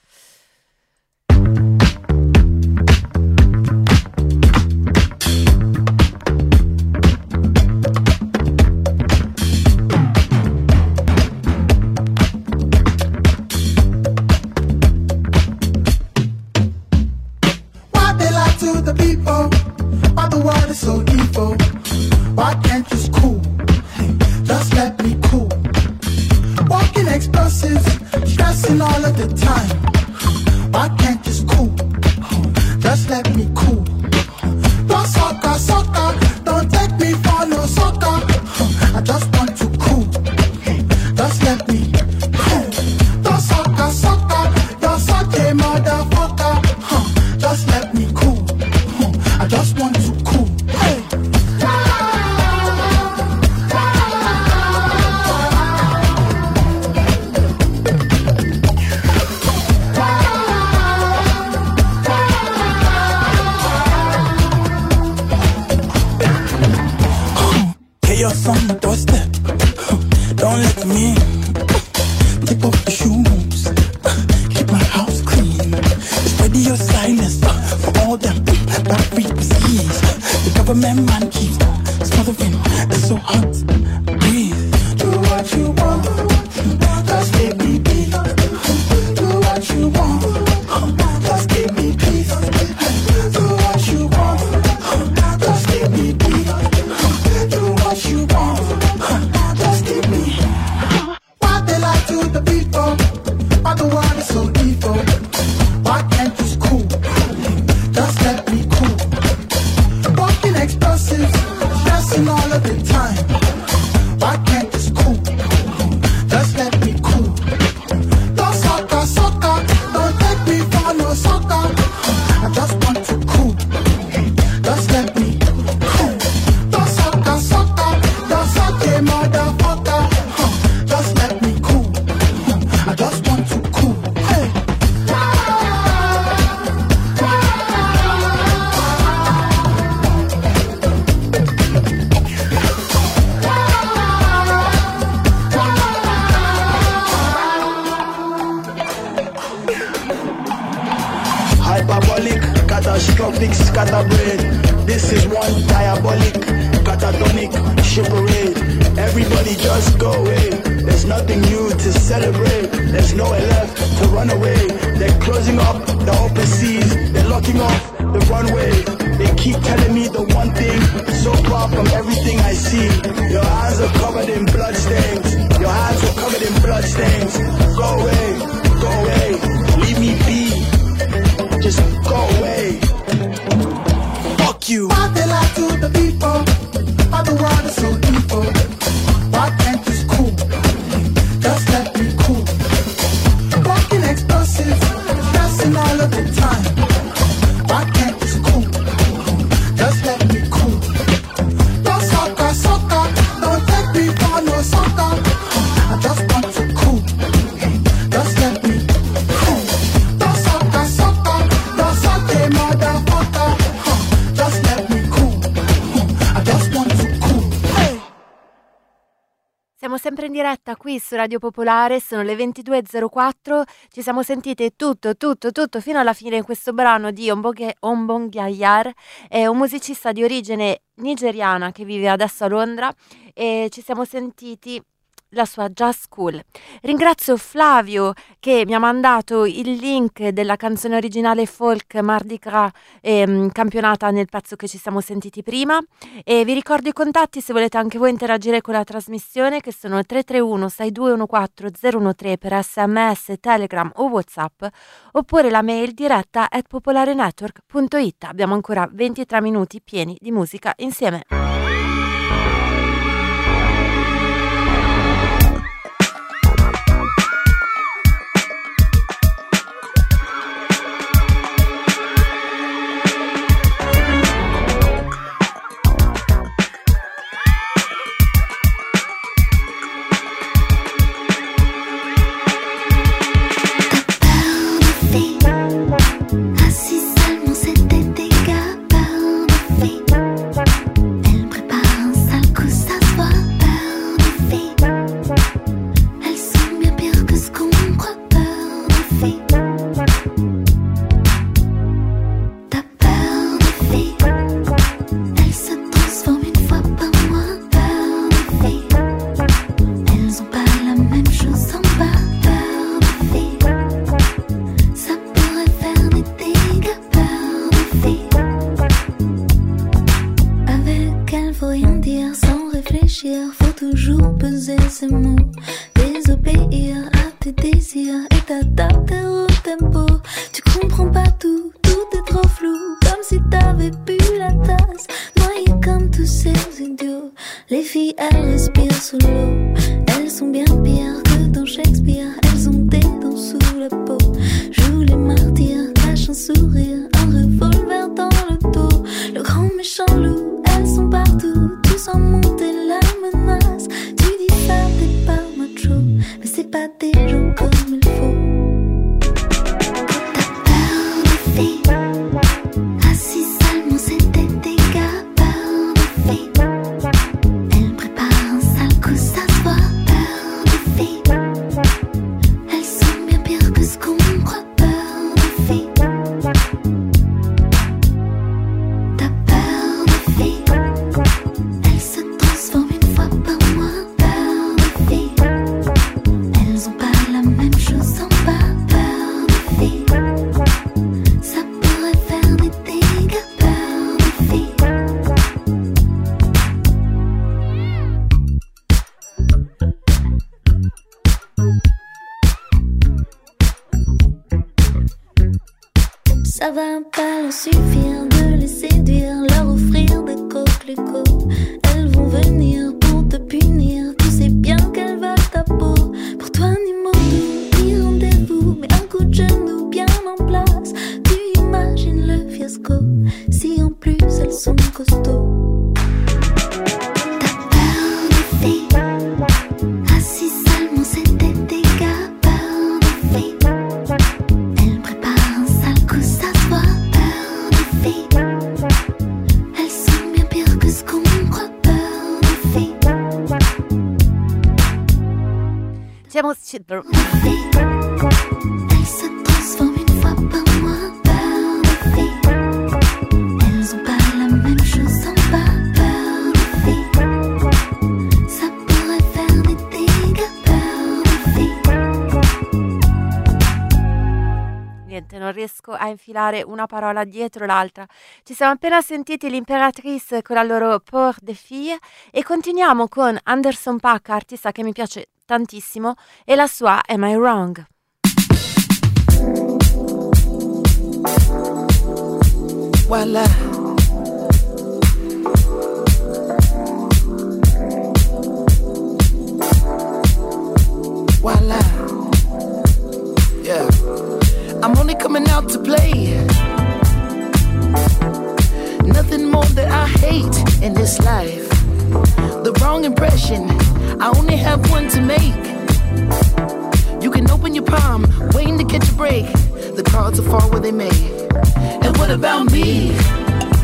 Why they lie to the people? Why the world is so evil? Why can't you cool? Hey, just let me cool. Walking explosives, stressing all of the time. Why can't you cool? Just let me cool. Don't sucker, sucker, don't take me for no sucker. I just want to cool. Just let me cool. Don't sucker, sucker, you're such a motherfucker. Just let me cool. I just want to cool. Hey. Chaos on the doorstep. Don't let me in. Take off the shoes. Keep my house clean. Spread your silence for all them bad frequencies. The government man keeps smothering. It's so hot. Breathe. Do what you want. Just give me peace. Do what you want. Just give me peace. Do what you want. Just give me peace. Do what you want. Just give me. Why they lie to the people? Why the world is so evil? Why can't you cool? Just let me cool. Walking explosives, stressing all of the time. Why can't you cool? Just let me cool. Don't sucker, sucker, don't take me for no sucker. I just want to cool. Just let me cool. Don't sucker, sucker, don't suck a motherfucker. Just let me cool. I just want to cool. Hey. Hyperbolic, catastrophic, scatterbrain. This is one diabolic, catatonic, shipperade. Everybody just go away. There's nothing new to celebrate. There's nowhere left to run away. They're closing up the open seas. They're locking off the runway. They keep telling me the one thing, so far from everything I see. Your hands are covered in blood stains. Your hands are covered in blood stains. Go away, go away, leave me be. Just go away. Fuck you. Why they lie to the people? Why the world is so evil? Why can't you cool? Just let me cool. Walking explosives, stressing all of the time. Why can't you cool? Just let me cool. Don't sucker, sucker, don't take me for no sucker. I just want to cool. Just let me cool. Don't sucker, sucker, don't siamo sempre in diretta qui su Radio Popolare, sono le ventidue e zero quattro, ci siamo sentite tutto, tutto, tutto fino alla fine in questo brano di Ombongyayar, è un musicista di origine nigeriana che vive adesso a Londra e ci siamo sentiti la sua Jazz School. Ringrazio Flavio che mi ha mandato il link della canzone originale folk Mardi Gras ehm, campionata nel pezzo che ci siamo sentiti prima, e vi ricordo i contatti se volete anche voi interagire con la trasmissione, che sono tre tre uno sei due uno quattro zero uno tre per sms, telegram o whatsapp, oppure la mail diretta at popolarenetwork punto it. Abbiamo ancora ventitré minuti pieni di musica insieme. Assis seulement c'était des gars, peur de fille. Elle prépare un sale coup, ça se voit, peur de fille. Elles sont bien pires que ce qu'on croit, peur de fille. T'as peur de fille. Elles se transforment une fois par mois, peur de fille. Elles ont pas la même chose en bas, peur de fille. Ça pourrait faire des dégâts, peur de fille. Avec elle faut rien dire sans réfléchir, faut toujours peser ses mots, désobéir à tes désirs et t'adapter au tempo. Tu comprends pas tout, tout est trop flou, comme si t'avais bu la tasse, noyé comme tous ces idiots. Les filles elles respirent sous l'eau, elles sont bien pires que dans Shakespeare, elles ont des dents sous la peau. Joue les martyrs, cache un sourire, un revolver dans le dos. Le grand méchant loup, elles sont partout, tu sens monter la menace. Tu dis ça t'es pas macho, mais c'est pas des gens comme il faut. T'as peur de filles, assis seulement c'était des gars, peur de filles. Elle prépare un sale coup, ça se voit, peur de filles. Elles sont bien pires que ce qu'on croit, peur de filles. T'as peur de filles. Elles se transforment une fois par mois, peur de filles. Elles ont pas la même chose en bas, peur de filles. Ça pourrait faire des dégâts, peur de filles. Ça va pas leur suffire de les séduire, leur offrir des coquelicots. Elles vont venir pour te punir, tu sais bien qu'elles veulent ta peau. Pour toi ni mot doux, ni rendez-vous, mais un coup de genou bien en place. Tu imagines le fiasco, si en plus elles sont costauds. T'as peur de filles, assis seulement c'était des gars, peur de filles. Elle prépare un sale coup, ça se voit, peur de filles. Elles sont bien pires que ce qu'on croit, peur de filles. Siamo Elles se transforment une fois par mois, peur de filles. Elles ont pas la même chose en bas, peur de filles. Ça pourrait faire des dégâts, peur de filles. Niente, non riesco a infilare una parola dietro l'altra. Ci siamo appena sentiti l'Imperatrice con la loro Peur des Filles e continuiamo con Anderson .Paak, artista che mi piace tantissimo, e la sua Am I Wrong? Voila. Voila. Yeah. I'm only coming out to play. Nothing more that I hate in this life. The wrong impression, I only have one to make. You can open your palm, waiting to catch a break. The cards will fall where they may. And what about me?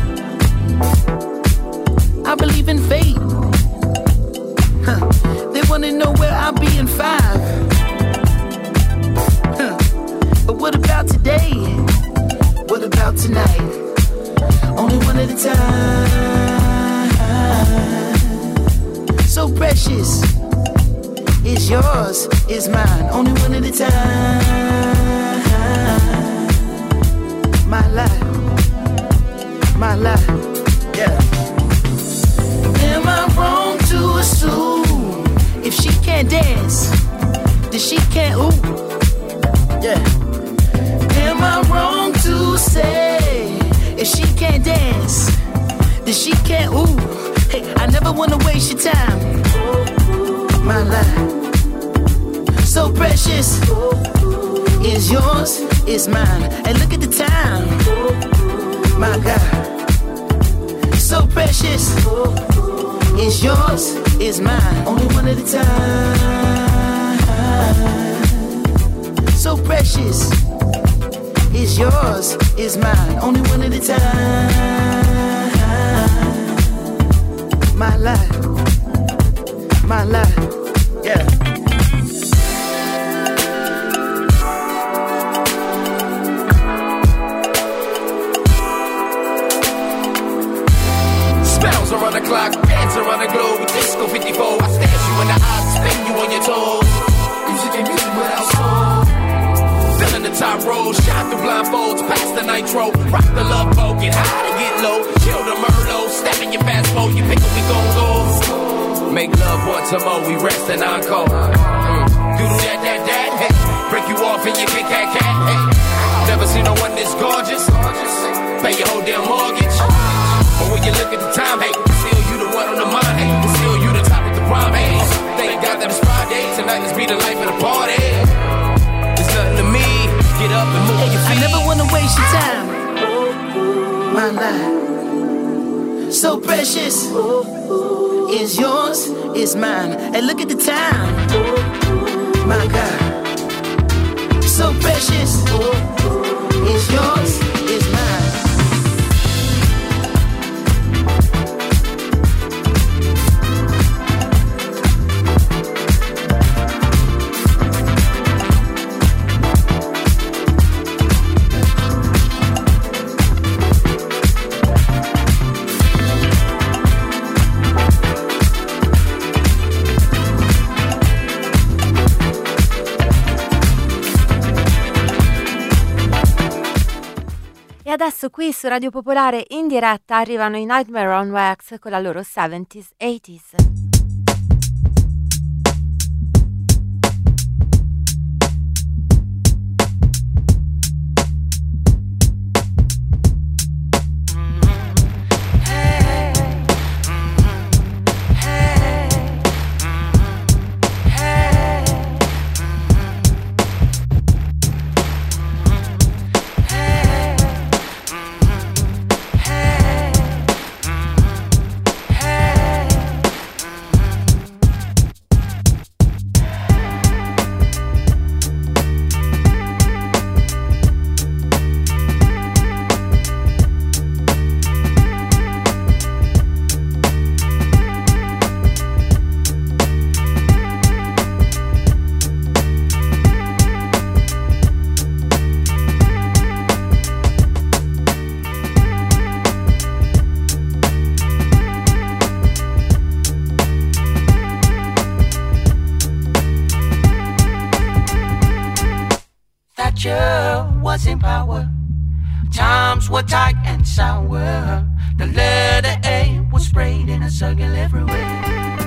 I believe in fate. Huh. There wanna know where I'll be in five. Huh. But what about today? What about tonight? Only one at a time. So precious. It's yours, it's mine. Only one at a time. My life. My life. Yeah. Am I wrong to assume if she can't dance, then she can't ooh? Yeah. Am I wrong to say if she can't dance, then she can't ooh? Hey, I never wanna waste your time. My life, so precious, is yours, is mine. And look at the time. My God, so precious, is yours, is mine. Only one at a time. So precious, is yours, is mine. Only one at a time. My life, my life, yeah. Around the clock, dance around the globe with Disco fifty-four. I stash you in the eyes, spin you on your toes. Music and music without soul. Filling the top row, shine through blindfolds, pass the nitro. Rock the love boat, get high to get low. Chill the Merlot, step in your fast mode. You pick up, we gon' go. Make love once more, we rest and encore. Mm. Doodle that, that, that, hey. Break you off and you kick cat, cat, hey. Never seen no one this gorgeous. Pay your whole damn mortgage. But when you look at the time, hey, still you the one on the mind, hey, still you the top of the prime, hey. Thank God that it's Friday, tonight let's be the life of the party. It's nothing to me, get up and move your feet. I never wanna waste your time. My life, so precious, is yours, is mine. And look at the time. My God, so precious, is yours, is mine. E adesso qui su Radio Popolare in diretta arrivano i Nightmare on Wax con la loro seventies eighties. Was in power. Times were tight and sour. The letter A was sprayed in a circle everywhere.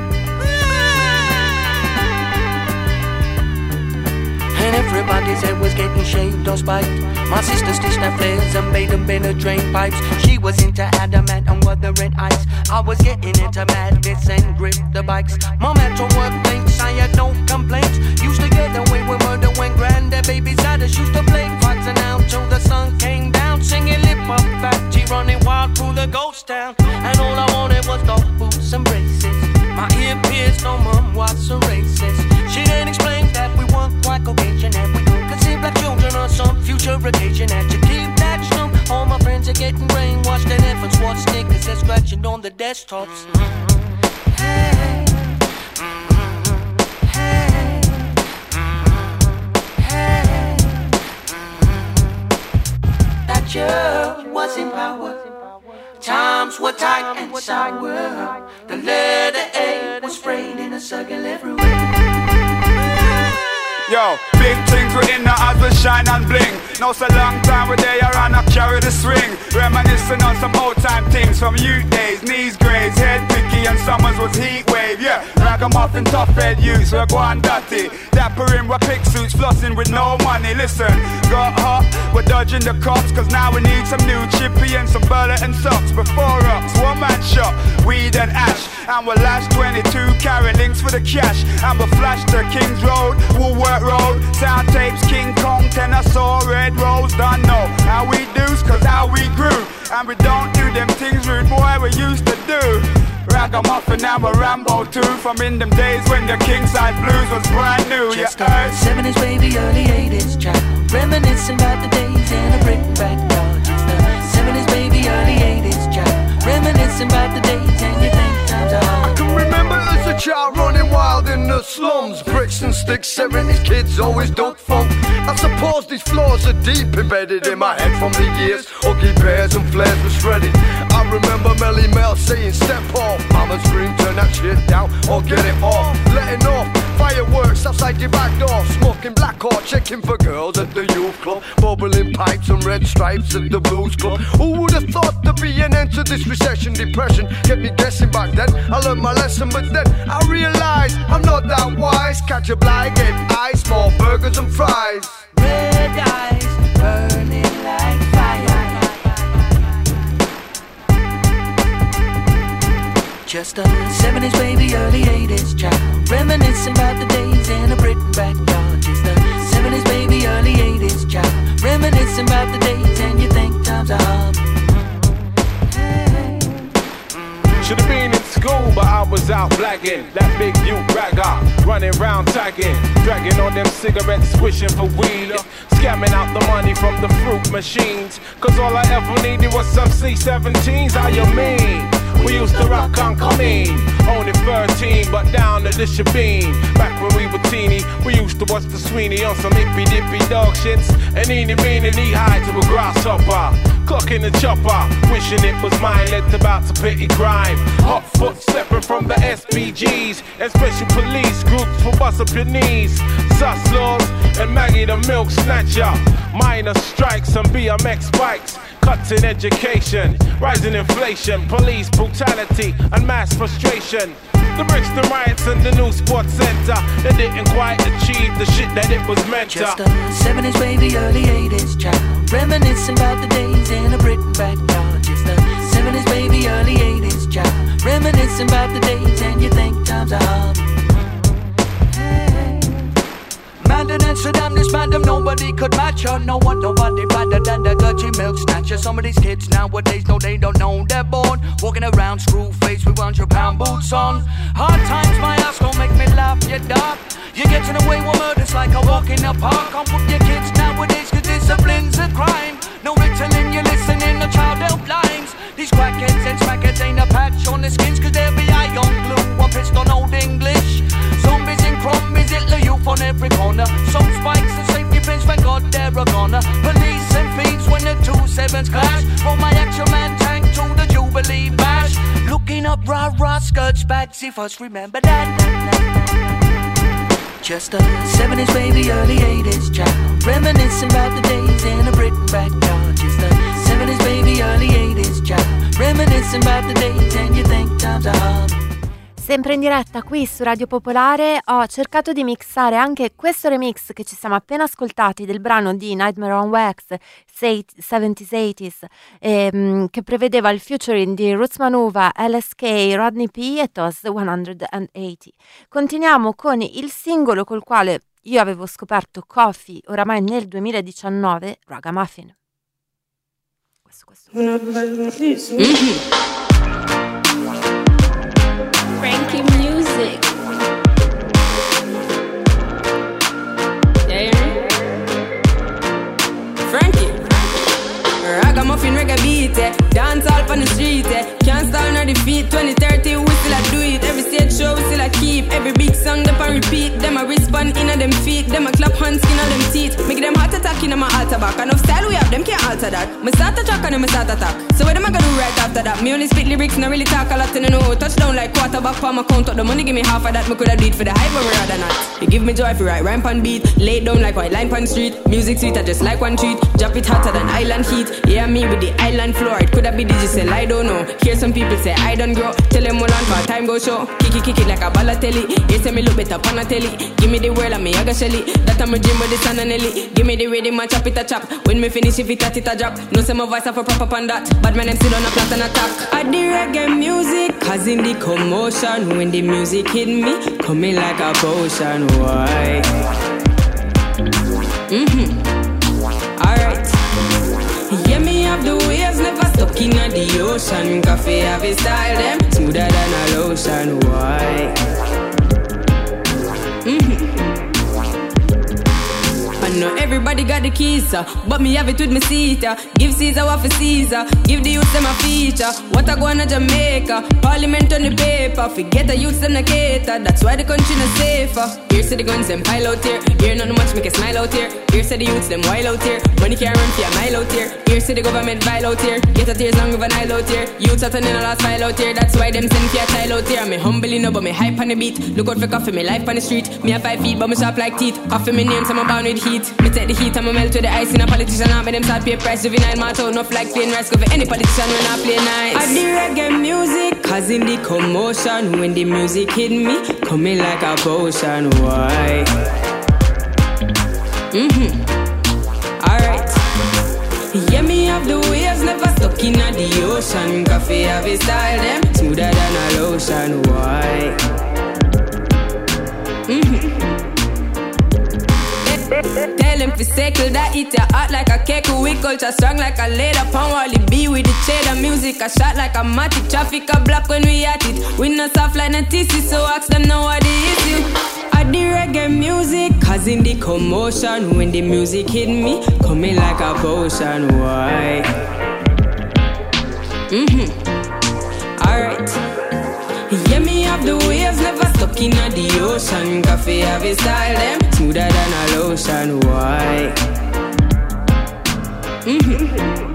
And everybody's head was getting shaved or spiked. My sister stitched her flares and made them bend her drain pipes. She was into adamant and wuthering ice. I was getting into madness and grip the bikes. No matter what thinks, I had no complaints. Used to get away with murder when granddad babies had us. Used to play fights and out till the sun came down. Singing lip up fat G running wild through the ghost town. And all I wanted was dog boots and braces. My ear pierced, no mum was so racist. She then explained that we weren't quite Caucasian, that we could conceive black children on some future occasion. That you keep that stum. All my friends are getting brainwashed and efforts watch sneakers. They're scratching on the desktops. Mm-hmm. Hey. Mm-hmm. culture was in power. Times were tight and sour. The letter A was sprayed in a circle everywhere. Yo, big things were in the eyes will shine and bling. Now so long time we're there and I carry the swing. Reminiscing on some old time things from youth days. Knees graze, head picky and summers was heat wave. Yeah, ragamuffin tough head youths, we're going dirty. Dapper in with pick suits, flossing with no money. Listen, got hot, we're dodging the cops. Cause now we need some new chippy and some burlap and socks. Before us, one man shot, weed and ash. And we'll lash twenty-two carat links for the cash. And we'll flash to King's Road, Woolworth Road, sound tapes, King Kong, tenor saw, red rose. Don't know how we do's, cause how we grew. And we don't do them things rude, boy, we used to do. Ragamuffin and we're Rambo too. From in them days when the Kingside Blues was brand new. Just yeah, the seventies, baby, early eighties, child. Reminiscing about the days in a brick backyard. Just the seventies, baby, early eighties, child. Reminiscing about the days and you think times are hard. I can remember as a child running wild in the slums. Bricks and sticks, seventies kids always don't funk. I suppose these flaws are deep embedded in my head from the years. Ugly bears and flares were shredded. I remember Melly Mel saying step off. Mama screamed turn that shit down or get it off. Letting off fireworks outside your back door. Smoking black or checking for girls at the youth club. Bubbling pipes and red stripes at the blues club. Who would have thought there'd be an end to this recession? Depression kept me guessing back then. I learned my lesson but then I realized I'm not that wise. Catch a blind, get ice, small burgers and fries. Red eyes burning like fire. Just the seventies, baby, early eighties, child. Reminiscing about the days in a Britain backyard. Just the seventies, baby, early eighties, child. Reminiscing about the days and you think times are hard. Should've been in school, but I was out blagging. That big youth ragger, running round tagging. Dragging on them cigarettes, wishing for weed. Scamming out the money from the fruit machines. Cause all I ever needed was some C seventeens, how you mean? We used to rock on Coming. Only thirteen, but down at the Shabeen. Back when we were teeny, we used to watch the Sweeney on some hippy dippy dog shits. And eeny meeny knee high to a grasshopper. Clocking the chopper, wishing it was mine, led to bouts of petty crime. Hot foot separate from the S P Gs and special police groups for bust up your knees. Sus laws and Maggie the milk snatcher. Minor strikes and B M X bikes. Cuts in education, rising inflation, police brutality and mass frustration. The Brixton riots and the new sports center, they didn't quite achieve the shit that it was meant to. Just the seventies, baby, early eighties, child. Reminiscing about the days in a Britain backyard. Just the seventies, baby, early eighties, child. Reminiscing about the days and you think times are hard. Madder than Saddam, this madam, nobody could match her. No one, nobody better than the dirty milk snatcher. Some of these kids nowadays, no, they don't know they're born walking around screw face with one hundred pound boots on. Hard times, my ass don't make me laugh, you dark. You're getting away with murders like a walk in the park. Can't put your kids nowadays, cause discipline's a crime. No Ritalin, you're listening to child helplines. These crackheads and smackheads ain't a patch on the skins, cause they'll be eye on glue, one pissed on old English. Zombies and crombies, Hitler youth on every corner. Some spikes and safety pins, thank God they're a goner. Police and thieves when the two sevens clash. From my action man tank to the Jubilee bash. Looking up rah-rah skirts, bagsy first, remember that. Just the seventies, baby, early eighties, child. Reminiscing about the days in a Britain backyard. Just the seventies, baby, early eighties, child. Reminiscing about the days and you think times are hard. Sempre in diretta qui su Radio Popolare ho cercato di mixare anche questo remix che ci siamo appena ascoltati del brano di Nightmare on Wax seventies eighties ehm, che prevedeva il featuring di Roots Manuva, L S K, Rodney P e Toz centottanta. Continuiamo con il singolo col quale io avevo scoperto Coffee oramai nel duemiladiciannove, Ragamuffin. Questo, questo. Mm-hmm. Frankie music. Yeah, yeah. Frankie. Ragamuffin reggae beat, eh. Dance all on the street, eh. Can't stall nor defeat. twenty thirty we still a do it. Every stage show we still a keep. Every big song song them a repeat. Them a respond in a them feet. Them a clap hands skin on them teeth. Make them heart attack in a my altar back. Enough style we have, them can't alter that. Me start a track and me start attack. So what am I gonna do right after that? Me only spit lyrics, not really talk a lot. And I know touchdown like quarterback for my count up the money. Give me half of that. Me coulda do it for the hype, but me rather not. You give me joy if you write rhyme pan beat. Lay down like white line pan street. Music sweet, I just like one treat. Drop it hotter than island heat. Yeah, me with the island floor. It coulda be digital, I don't know. Hear some people say I don't grow. Tell them hold on for time go show. Kick it, kick it like a ballatelli. Here say me look better pan a telly. Give me the world and me aga shelly. That I'm a dream with the sun and Nelly. Give me the rhythm and chop it a chop. When me finish if it a it a drop. No say my voice have a proper pan that. But man them still on a plot and attack. I the reggae music, cause in the commotion. When the music hit me, coming like a potion. Why? Mm-hmm. Alright. Yeah, me have the waves, never stuck in the ocean. Coffee have a style, them smoother than a lotion. Why? Mm-hmm. I know everybody got the keys, uh, but me have it with me seat. Uh. Give Caesar what for Caesar, give the youth them a feature. What I go on to Jamaica, Parliament on the paper. Forget the youths them the cater, that's why the country not safer. Here say the guns them pile out here, here not much make a smile out here. Here say the youths them wild out here, money can't run for a mile out here. Here say the government vile out here, get a tears long of an aisle out here. Youths are turning a last file out here, that's why them send for a child out here. Me humbly no, but me hype on the beat. Look out for coffee, me life on the street. Me have five feet, but me sharp like teeth. Coffee me name, so I'm bound with heat. Me take the heat, I'm a melt with the ice in a politician. I make them start pay price. Juvenile march out, enough like plain rice. Go for any politician when I play nice. I the reggae music, cause in the commotion. When the music hit me, coming like a potion. Why? Mm-hmm. Alright. Yeah, me have the waves, never stuck in the ocean. Coffee have a style, them smoother than a lotion. Why? Mm-hmm. Tell him to circle that eat your heart like a cake. We culture strong like a leather. Pound Wally B with the cheddar. Music a shot like a matic. Traffic a block when we at it. We not soft like a T C, so ask them know what the issue. I the reggae music, cause in the commotion. When the music hit me, coming like a potion. Why? Mm-hmm. Alright. Yeah, me have the waves, never stuck in the ocean. Coffee have a style, them smoother than a lotion. Why? Mm-hmm.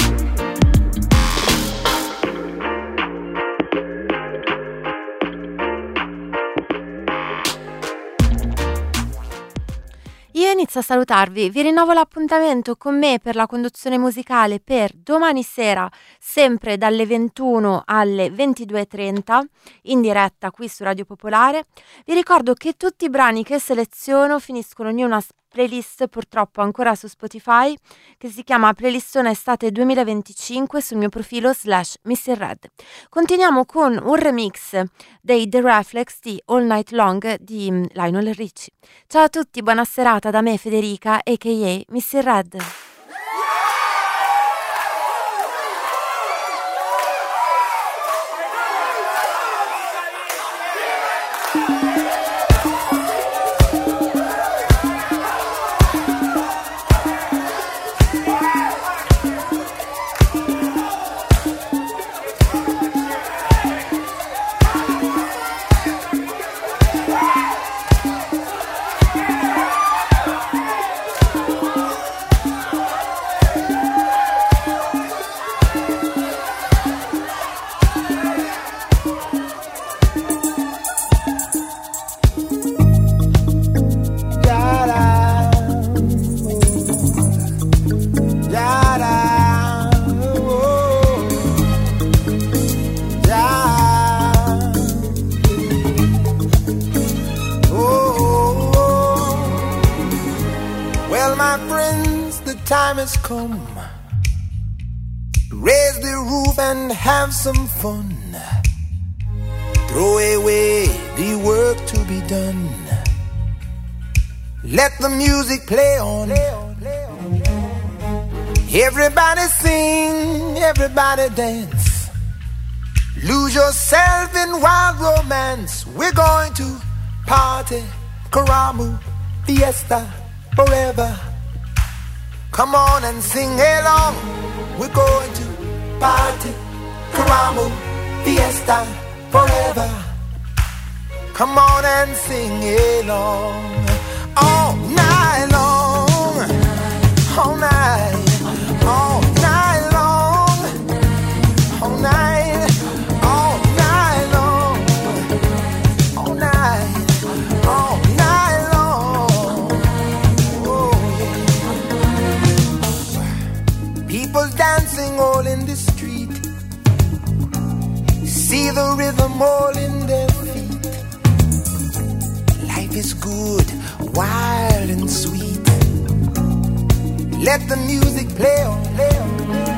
Io inizio a salutarvi, vi rinnovo l'appuntamento con me per la conduzione musicale per domani sera, sempre dalle ventuno alle ventidue e trenta, in diretta qui su Radio Popolare. Vi ricordo che tutti i brani che seleziono finiscono in una playlist purtroppo ancora su Spotify che si chiama Playlistone Estate duemilaventicinque sul mio profilo slash mister Red. Continuiamo con un remix dei The Reflex di All Night Long di Lionel Richie. Ciao a tutti, buona serata da me Federica aka mister Red. Has come. Raise the roof and have some fun. Throw away the work to be done. Let the music play on. Everybody sing, everybody dance. Lose yourself in wild romance. We're going to party, Karamu, fiesta, forever. Come on and sing along. We're going to party, Karamu, fiesta, forever. Come on and sing along. All night long. All night. All night long. All night. All night long. All night. All night long. Oh, yeah. People dancing all in the street. See the rhythm all in their feet. Life is good, wild and sweet. Let the music play on, play on.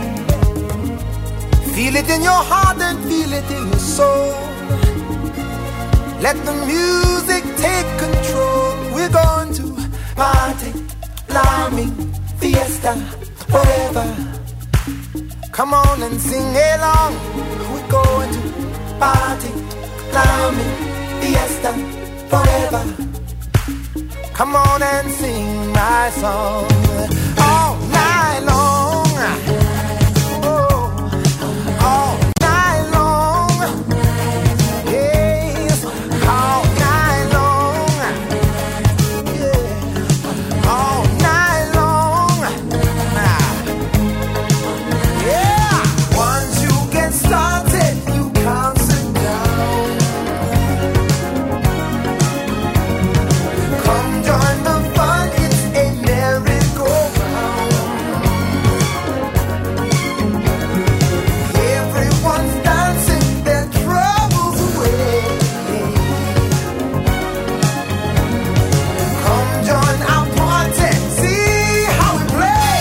Feel it in your heart and feel it in your soul. Let the music take control. We're going to party, climbing, fiesta, forever. Come on and sing along. We're going to party, climbing, fiesta, forever. Come on and sing my song all night long. Oh, all night long. Yes, all night long. Yeah, all night long. Yeah, once you get started, you can't sit down. Come join the fun, it's a merry-go-round. Everyone's dancing their troubles away. Come join our party, see how we play.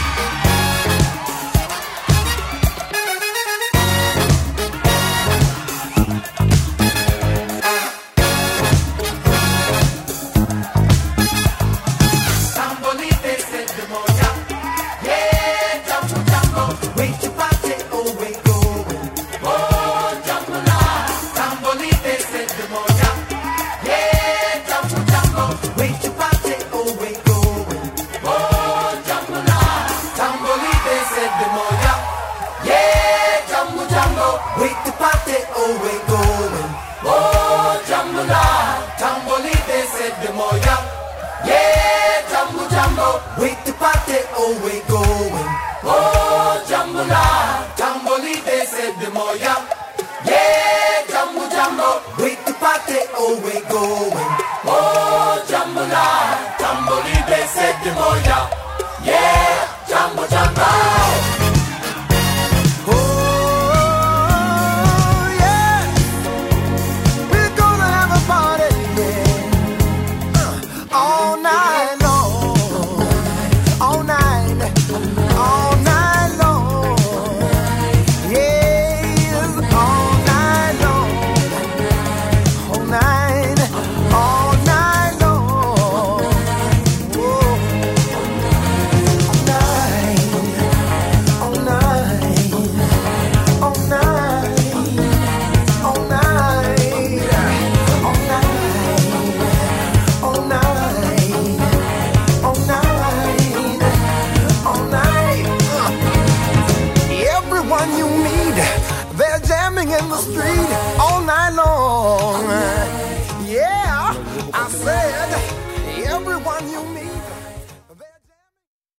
Sambolite se demonia, yeah, jumbo jumbo, wait to party, oh we going, oh jumbo la. Sambolite se demonia, yeah, jumbo jumbo, wait to party, oh we going, oh jumbo la. Sambolite se demonia, yeah, jumbo jumbo, wait to party, oh we going, oh jumbo la. Sambolite se demonia. Yeah, jumbo jumbo, wait to party, oh we going. Oh, jumbo la, tambolite said the moya. Yeah, jumbo jumbo, wait to party, oh we going. Oh, jumbo la, tambolite said the moya. Yeah, jumbo jumbo. Oh, yeah, we're gonna have a party, yeah. All night long, all night, all night long, yes, all night long, all night, all night long, oh, all night, all night, all night, all night, all night, all night. All night, all night. Everyone you meet, they're jamming in the street all night long.